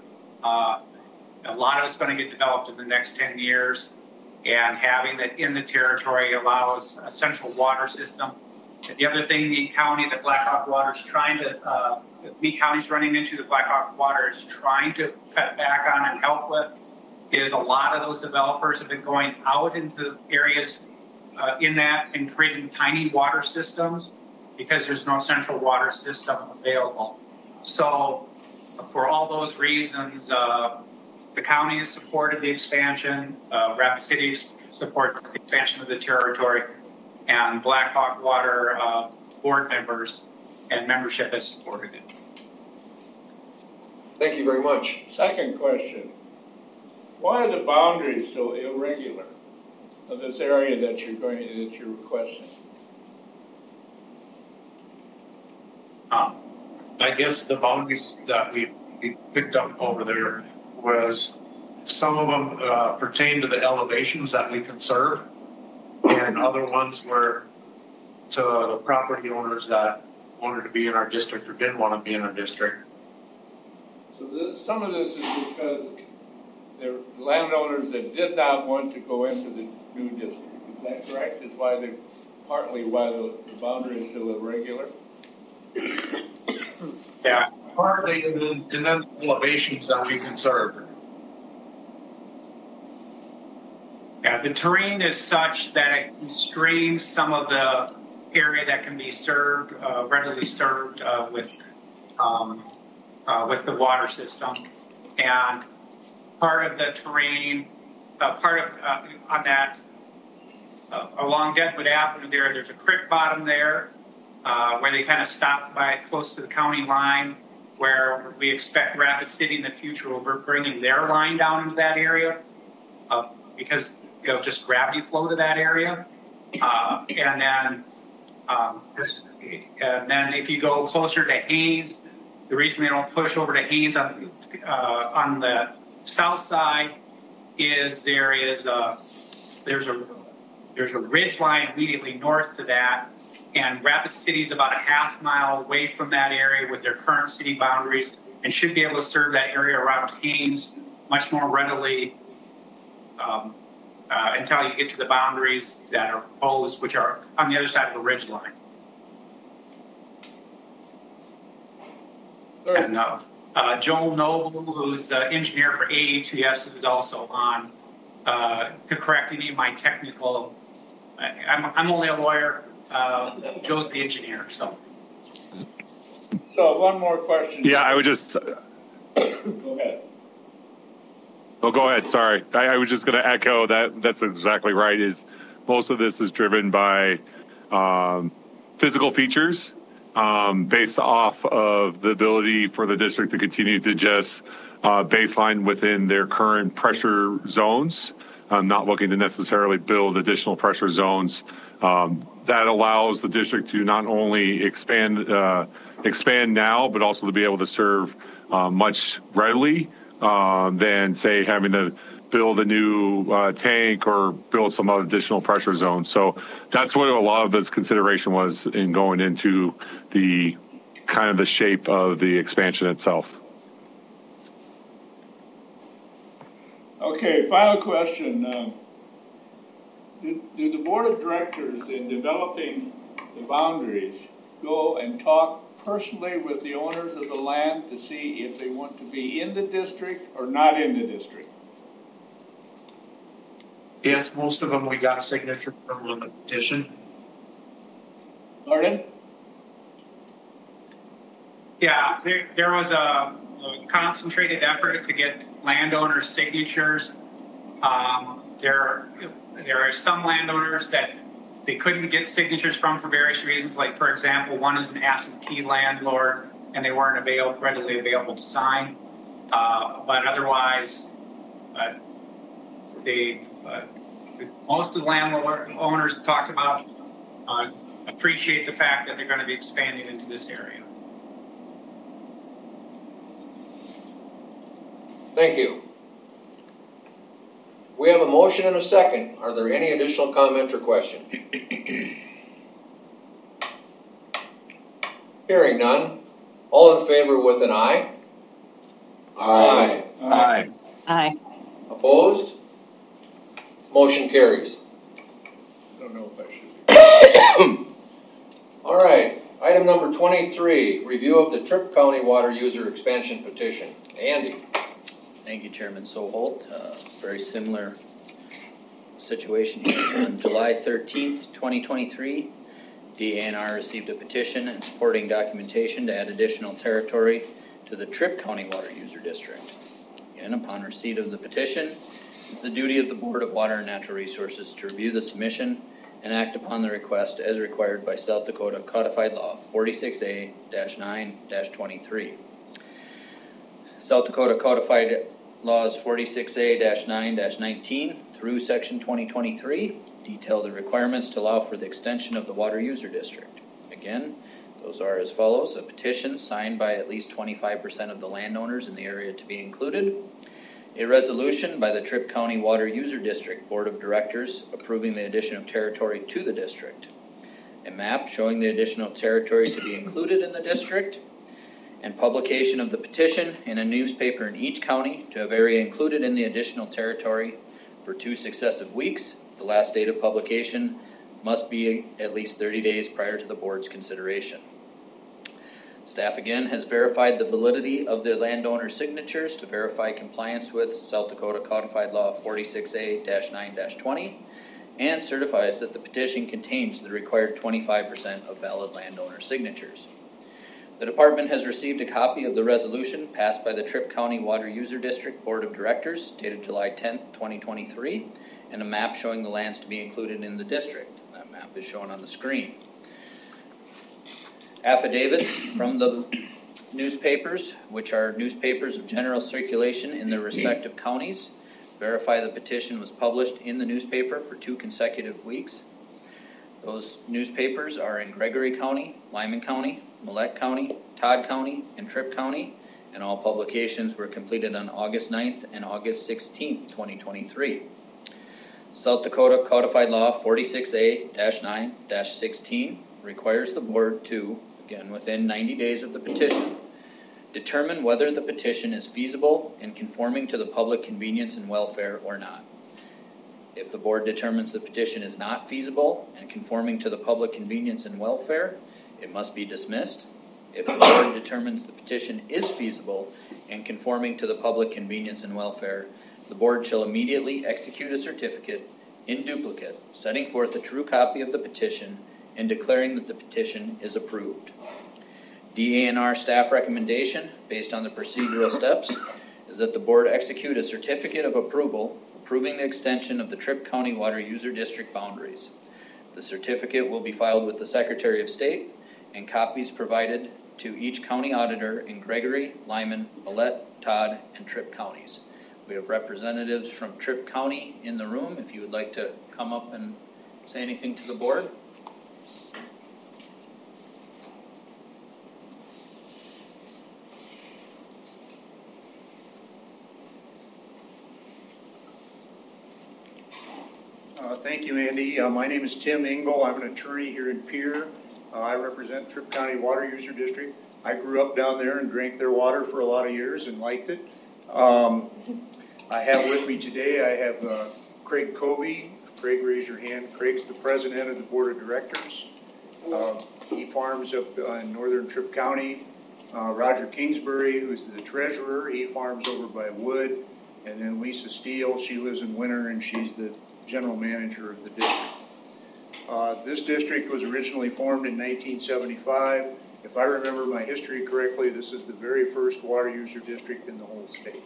a lot of it's going to get developed in the next 10 years, and having that in the territory allows a central water system. The other thing Meade County that Blackhawk Water is trying to, Meade County's running into, the Blackhawk Water is trying to cut back on and help with, is a lot of those developers have been going out into areas in that and creating tiny water systems because there's no central water system available. So for all those reasons, the county has supported the expansion, Rapid City supports the expansion of the territory, and Blackhawk Water board members and membership has supported it. Thank you very much. Second question. Why are the boundaries so irregular of this area that you're requesting? I guess the boundaries that we picked up over there was some of them pertain to the elevations that we can serve, and other ones were to the property owners that wanted to be in our district or didn't want to be in our district. So some of this is because there are landowners that did not want to go into the new district. Is that correct? Is partly why the boundary is so irregular? Yeah, partly, and then elevations that we can serve. Yeah, the terrain is such that it constrains some of the area that can be served, readily served with the water system. And part of the terrain, on that, along Deadwood Avenue there's a creek bottom there where they kind of stop by close to the county line, where we expect Rapid City in the future will be bringing their line down into that area because just gravity flow to that area. And then if you go closer to Haynes, the reason they don't push over to Haynes on the south side is there's a ridge line immediately north to that, and Rapid City is about a half mile away from that area with their current city boundaries, and should be able to serve that area around Haynes much more readily until you get to the boundaries that are proposed, which are on the other side of the ridge line. And Joel Noble, who's the engineer for AETS, who's also on to correct any of my technical. I'm only a lawyer. Joe's the engineer. So one more question. Yeah, I would just. Go ahead. Oh, go ahead. Sorry, I was just going to echo that. That's exactly right. Is most of this is driven by physical features. Based off of the ability for the district to continue to just baseline within their current pressure zones. Not looking to necessarily build additional pressure zones. That allows the district to not only expand now, but also to be able to serve much readily than, say, having to build a new tank or build some other additional pressure zone. So that's what a lot of this consideration was in going into the kind of the shape of the expansion itself. Okay, final question. Do the board of directors, in developing the boundaries, go and talk personally with the owners of the land to see if they want to be in the district or not in the district? Yes, most of them we got signature from on the petition. Pardon? Yeah, there was a concentrated effort to get landowners' signatures. There are some landowners that they couldn't get signatures from for various reasons. Like, for example, one is an absentee landlord, and they weren't readily available to sign. But otherwise, most of the landlord owners talked about appreciate the fact that they're going to be expanding into this area. Thank you. We have a motion and a second. Are there any additional comments or questions? Hearing none. All in favor with an aye? Aye. Aye. Aye. Opposed? Motion carries. I don't know if I should. All right. Item number 23, review of the Tripp County Water User Expansion Petition. Andy. Thank you, Chairman Soholt. Very similar situation here. On July 13th, 2023, DANR received a petition and supporting documentation to add additional territory to the Tripp County Water User District. Again, upon receipt of the petition, it's the duty of the Board of Water and Natural Resources to review the submission and act upon the request as required by South Dakota Codified Law 46A-9-23. South Dakota Codified Laws 46A-9-19 through Section 2023 detail the requirements to allow for the extension of the water user district. Again, those are as follows: a petition signed by at least 25% of the landowners in the area to be included, a resolution by the Tripp County Water User District Board of Directors approving the addition of territory to the district, a map showing the additional territory to be included in the district, and publication of the petition in a newspaper in each county to have area included in the additional territory for 2 successive weeks. The last date of publication must be at least 30 days prior to the board's consideration. Staff again has verified the validity of the landowner signatures to verify compliance with South Dakota Codified Law 46A-9-20 and certifies that the petition contains the required 25% of valid landowner signatures. The department has received a copy of the resolution passed by the Tripp County Water User District Board of Directors dated July 10th, 2023, and a map showing the lands to be included in the district. That map is shown on the screen. Affidavits from the newspapers, which are newspapers of general circulation in their respective counties, verify the petition was published in the newspaper for 2 consecutive weeks. Those newspapers are in Gregory County, Lyman County, Millette County, Todd County, and Tripp County, and all publications were completed on August 9th and August 16th, 2023. South Dakota Codified Law 46A-9-16 requires the board to, again within 90 days of the petition, determine whether the petition is feasible and conforming to the public convenience and welfare or not. If the board determines the petition is not feasible and conforming to the public convenience and welfare, it must be dismissed. If the board determines the petition is feasible and conforming to the public convenience and welfare, the board shall immediately execute a certificate in duplicate, setting forth a true copy of the petition and declaring that the petition is approved. DANR staff recommendation, based on the procedural steps, is that the board execute a certificate of approval approving the extension of the Tripp County Water User District boundaries. The certificate will be filed with the Secretary of State and copies provided to each county auditor in Gregory, Lyman, Millette, Todd, and Tripp counties. We have representatives from Tripp County in the room if you would like to come up and say anything to the board. Thank you, Andy. My name is Tim Engel. I'm an attorney here in Pierre. I represent Tripp County Water User District. I grew up down there and drank their water for a lot of years and liked it. I have with me today, I have Craig Covey. Craig, raise your hand. Craig's the president of the board of directors. He farms up in northern Tripp County. Roger Kingsbury, who's the treasurer, he farms over by Wood. And then Lisa Steele, she lives in Winter and she's the general manager of the district. This district was originally formed in 1975. If I remember my history correctly, this is the very first water user district in the whole state.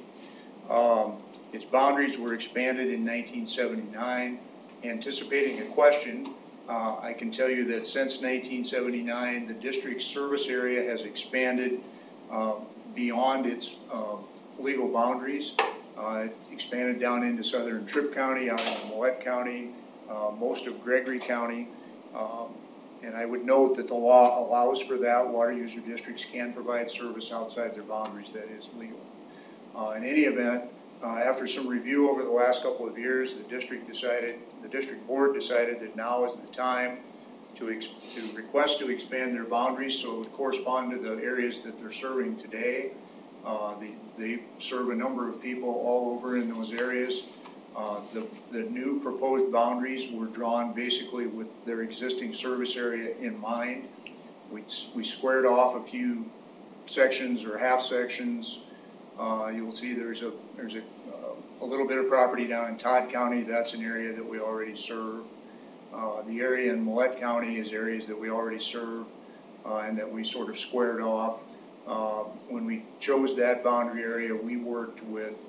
Its boundaries were expanded in 1979. Anticipating a question, I can tell you that since 1979, the district's service area has expanded beyond its legal boundaries. It expanded down into southern Tripp County, out into Millette County, most of Gregory County. And I would note that the law allows for that. Water user districts can provide service outside their boundaries that is legal. In any event, after some review over the last couple of years, the district board decided that now is the time to request to expand their boundaries so it would correspond to the areas that they're serving today. They serve a number of people all over in those areas. The new proposed boundaries were drawn basically with their existing service area in mind. We squared off a few sections or half sections. You'll see there's a little bit of property down in Todd County. That's an area that we already serve. The area in Millette County is areas that we already serve and that we sort of squared off. When we chose that boundary area, we worked with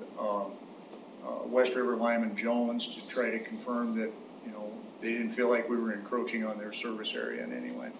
West River Lyman Jones to try to confirm that, they didn't feel like we were encroaching on their service area in any way.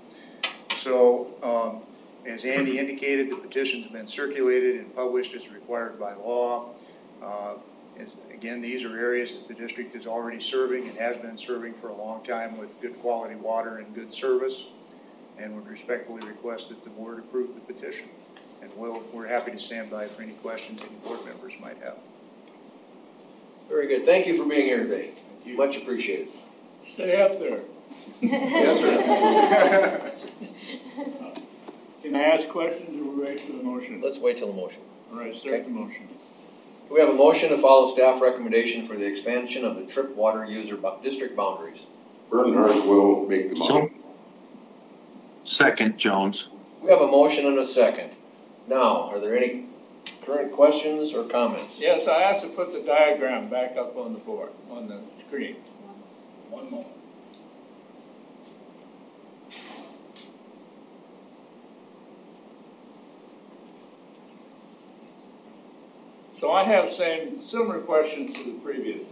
So, as Andy indicated, the petition's been circulated and published as required by law. Again, these are areas that the district is already serving and has been serving for a long time with good quality water and good service, and would respectfully request that the board approve the petition. And we're happy to stand by for any questions any board members might have. Very good. Thank you for being here today. Much appreciated. Stay up there. Yes, sir. Can I ask questions or wait for the motion? Let's wait till the motion. All right, start the motion. We have a motion to follow staff recommendation for the expansion of the Tripp water user district boundaries. Bernhardt will make the motion. Second, Jones. We have a motion and a second. Now, are there any current questions or comments? Yes, I asked to put the diagram back up on the board, on the screen. One moment. So I have similar questions to the previous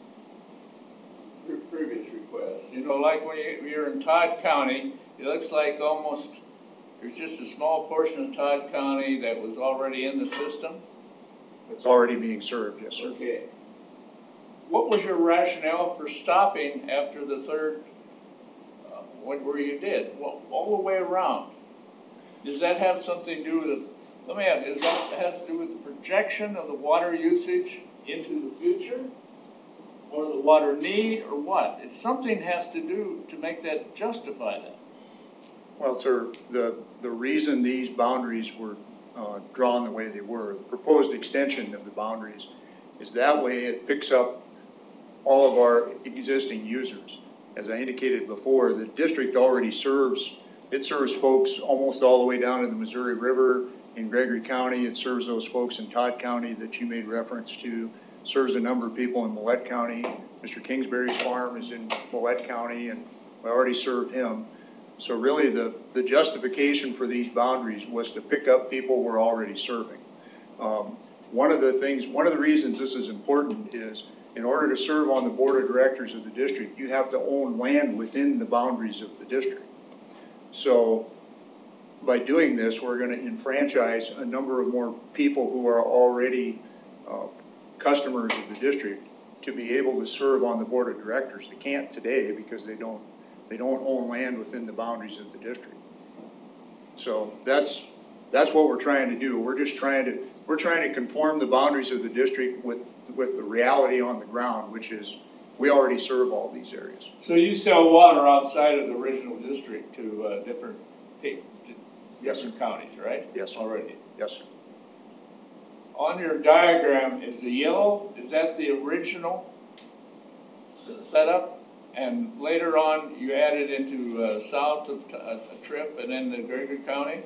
request. You know, like when you're in Todd County, it looks like almost there's just a small portion of Todd County that was already in the system. It's already being served, yes, sir. Okay. What was your rationale for stopping after the third, where you did? Well, all the way around. Does that have something to do with, let me ask, does that have to do with the projection of the water usage into the future? Or the water need, or what? If something has to do to make that justify that. Well, sir, the reason these boundaries were drawn the way they were, the proposed extension of the boundaries, is that way it picks up all of our existing users. As I indicated before, the district already serves folks almost all the way down to the Missouri River in Gregory County. It serves those folks in Todd County that you made reference to, serves a number of people in Millette County. Mr. Kingsbury's farm is in Millette County, and we already serve him. So really the justification for these boundaries was to pick up people we're already serving. One of the reasons this is important is in order to serve on the board of directors of the district, you have to own land within the boundaries of the district. So by doing this, we're going to enfranchise a number of more people who are already customers of the district to be able to serve on the board of directors. They can't today because they don't own land within the boundaries of the district. So that's what we're trying to do. We're trying to conform the boundaries of the district with the reality on the ground, which is we already serve all these areas. So you sell water outside of the original district to different counties, right? Yes, sir. Already. Yes, sir. On your diagram, is the yellow, is that the original setup? And later on, you added into south of Tripp and then the Gregory County?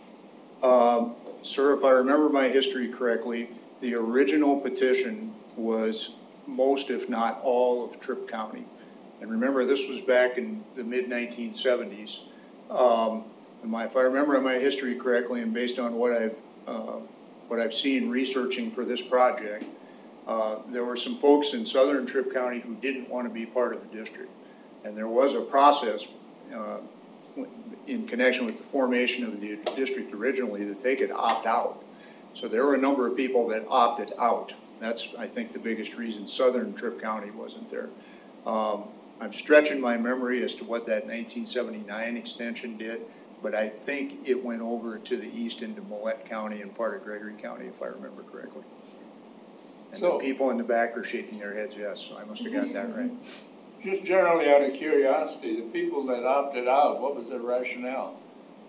Sir, if I remember my history correctly, the original petition was most, if not all, of Tripp County. And remember, this was back in the mid-1970s. If I remember my history correctly, and based on what I've seen researching for this project, there were some folks in southern Tripp County who didn't want to be part of the district. And there was a process in connection with the formation of the district originally that they could opt out. So there were a number of people that opted out. That's, I think, the biggest reason southern Tripp County wasn't there. I'm stretching my memory as to what that 1979 extension did, but I think it went over to the east into Millette County and part of Gregory County, if I remember correctly. And so, the people in the back are shaking their heads yes, so I must have got that right. Just generally out of curiosity, the people that opted out, what was their rationale?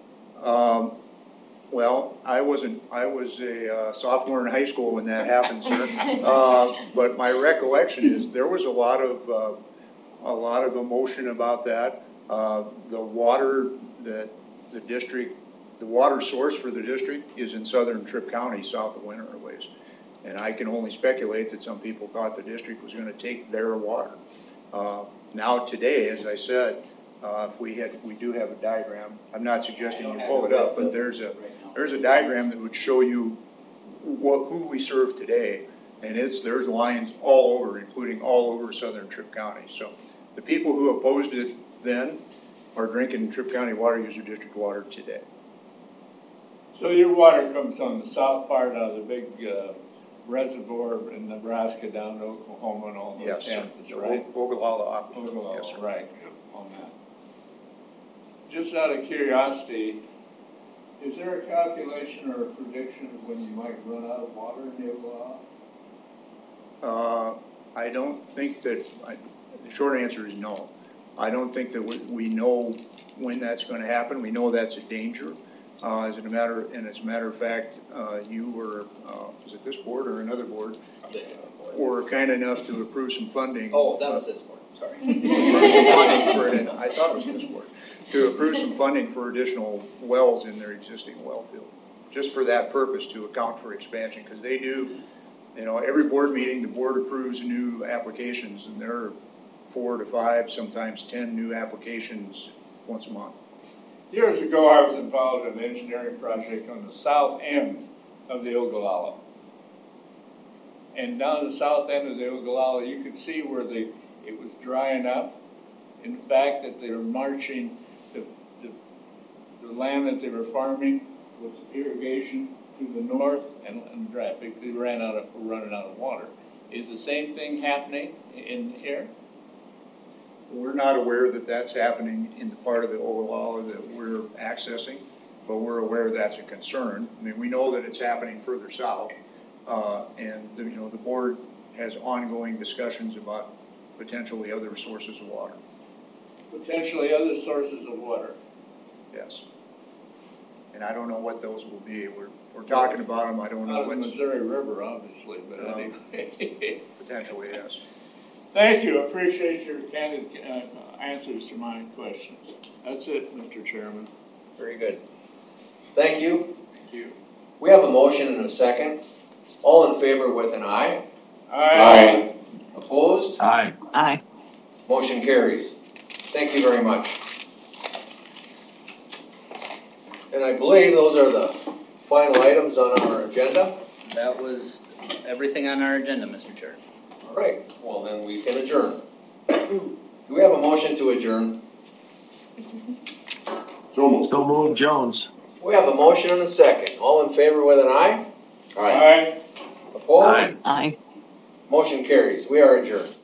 Well, I was a sophomore in high school when that happened, sir. But my recollection is there was a lot of emotion about that. The water that the district, the water source for the district is in southern Tripp County, south of Winter ways. And I can only speculate that some people thought the district was going to take their water. Now today, as I said, if we do have a diagram. I'm not suggesting you pull it up, but there's a diagram that would show you who we serve today, and there's lines all over, including all over southern Tripp County. So the people who opposed it then are drinking Tripp County Water User District water today. So your water comes on the south part of the big reservoir in Nebraska down to Oklahoma and all those Yes, campus, right? Ogallala. Ogallala, Yes, sir. right, on that. Just out of curiosity, is there a calculation or a prediction of when you might run out of water in the Ogallala? I don't think that, the short answer is no. I don't think that we know when that's going to happen. We know that's a danger. As a matter of fact, you were, was it this board or another board? Were kind enough to approve some funding. Oh, that was this board, sorry. Approve some funding for it, I thought it was this board. To approve some funding for additional wells in their existing well field. Just for that purpose, to account for expansion, because they do, you know, every board meeting, the board approves new applications, and there are 4 to 5, sometimes 10 new applications once a month. Years ago, I was involved in an engineering project on the south end of the Ogallala. And down the south end of the Ogallala, you could see where it was drying up. In fact, that they were marching the land that they were farming with irrigation to the north and dry, because they were running out of water. Is the same thing happening in here? We're not aware that that's happening in the part of the Ogallala that we're accessing, but we're aware that's a concern. I mean, we know that it's happening further south, and you know, the board has ongoing discussions about potentially other sources of water. Potentially other sources of water. Yes. And I don't know what those will be. We're talking about them. I don't know what's... Out of the Missouri River, obviously, but anyway. Potentially, yes. Thank you. I appreciate your candid answers to my questions. That's it, Mr. Chairman. Very good. Thank you. Thank you. We have a motion and a second. All in favor with an aye? Aye. Opposed? Aye. Aye. Motion carries. Thank you very much. And I believe those are the final items on our agenda. That was everything on our agenda, Mr. Chair. All right, well then we can adjourn. Do we have a motion to adjourn? So moved, Jones. We have a motion and a second. All in favor with an aye? Aye. Opposed? Aye. Motion carries. We are adjourned.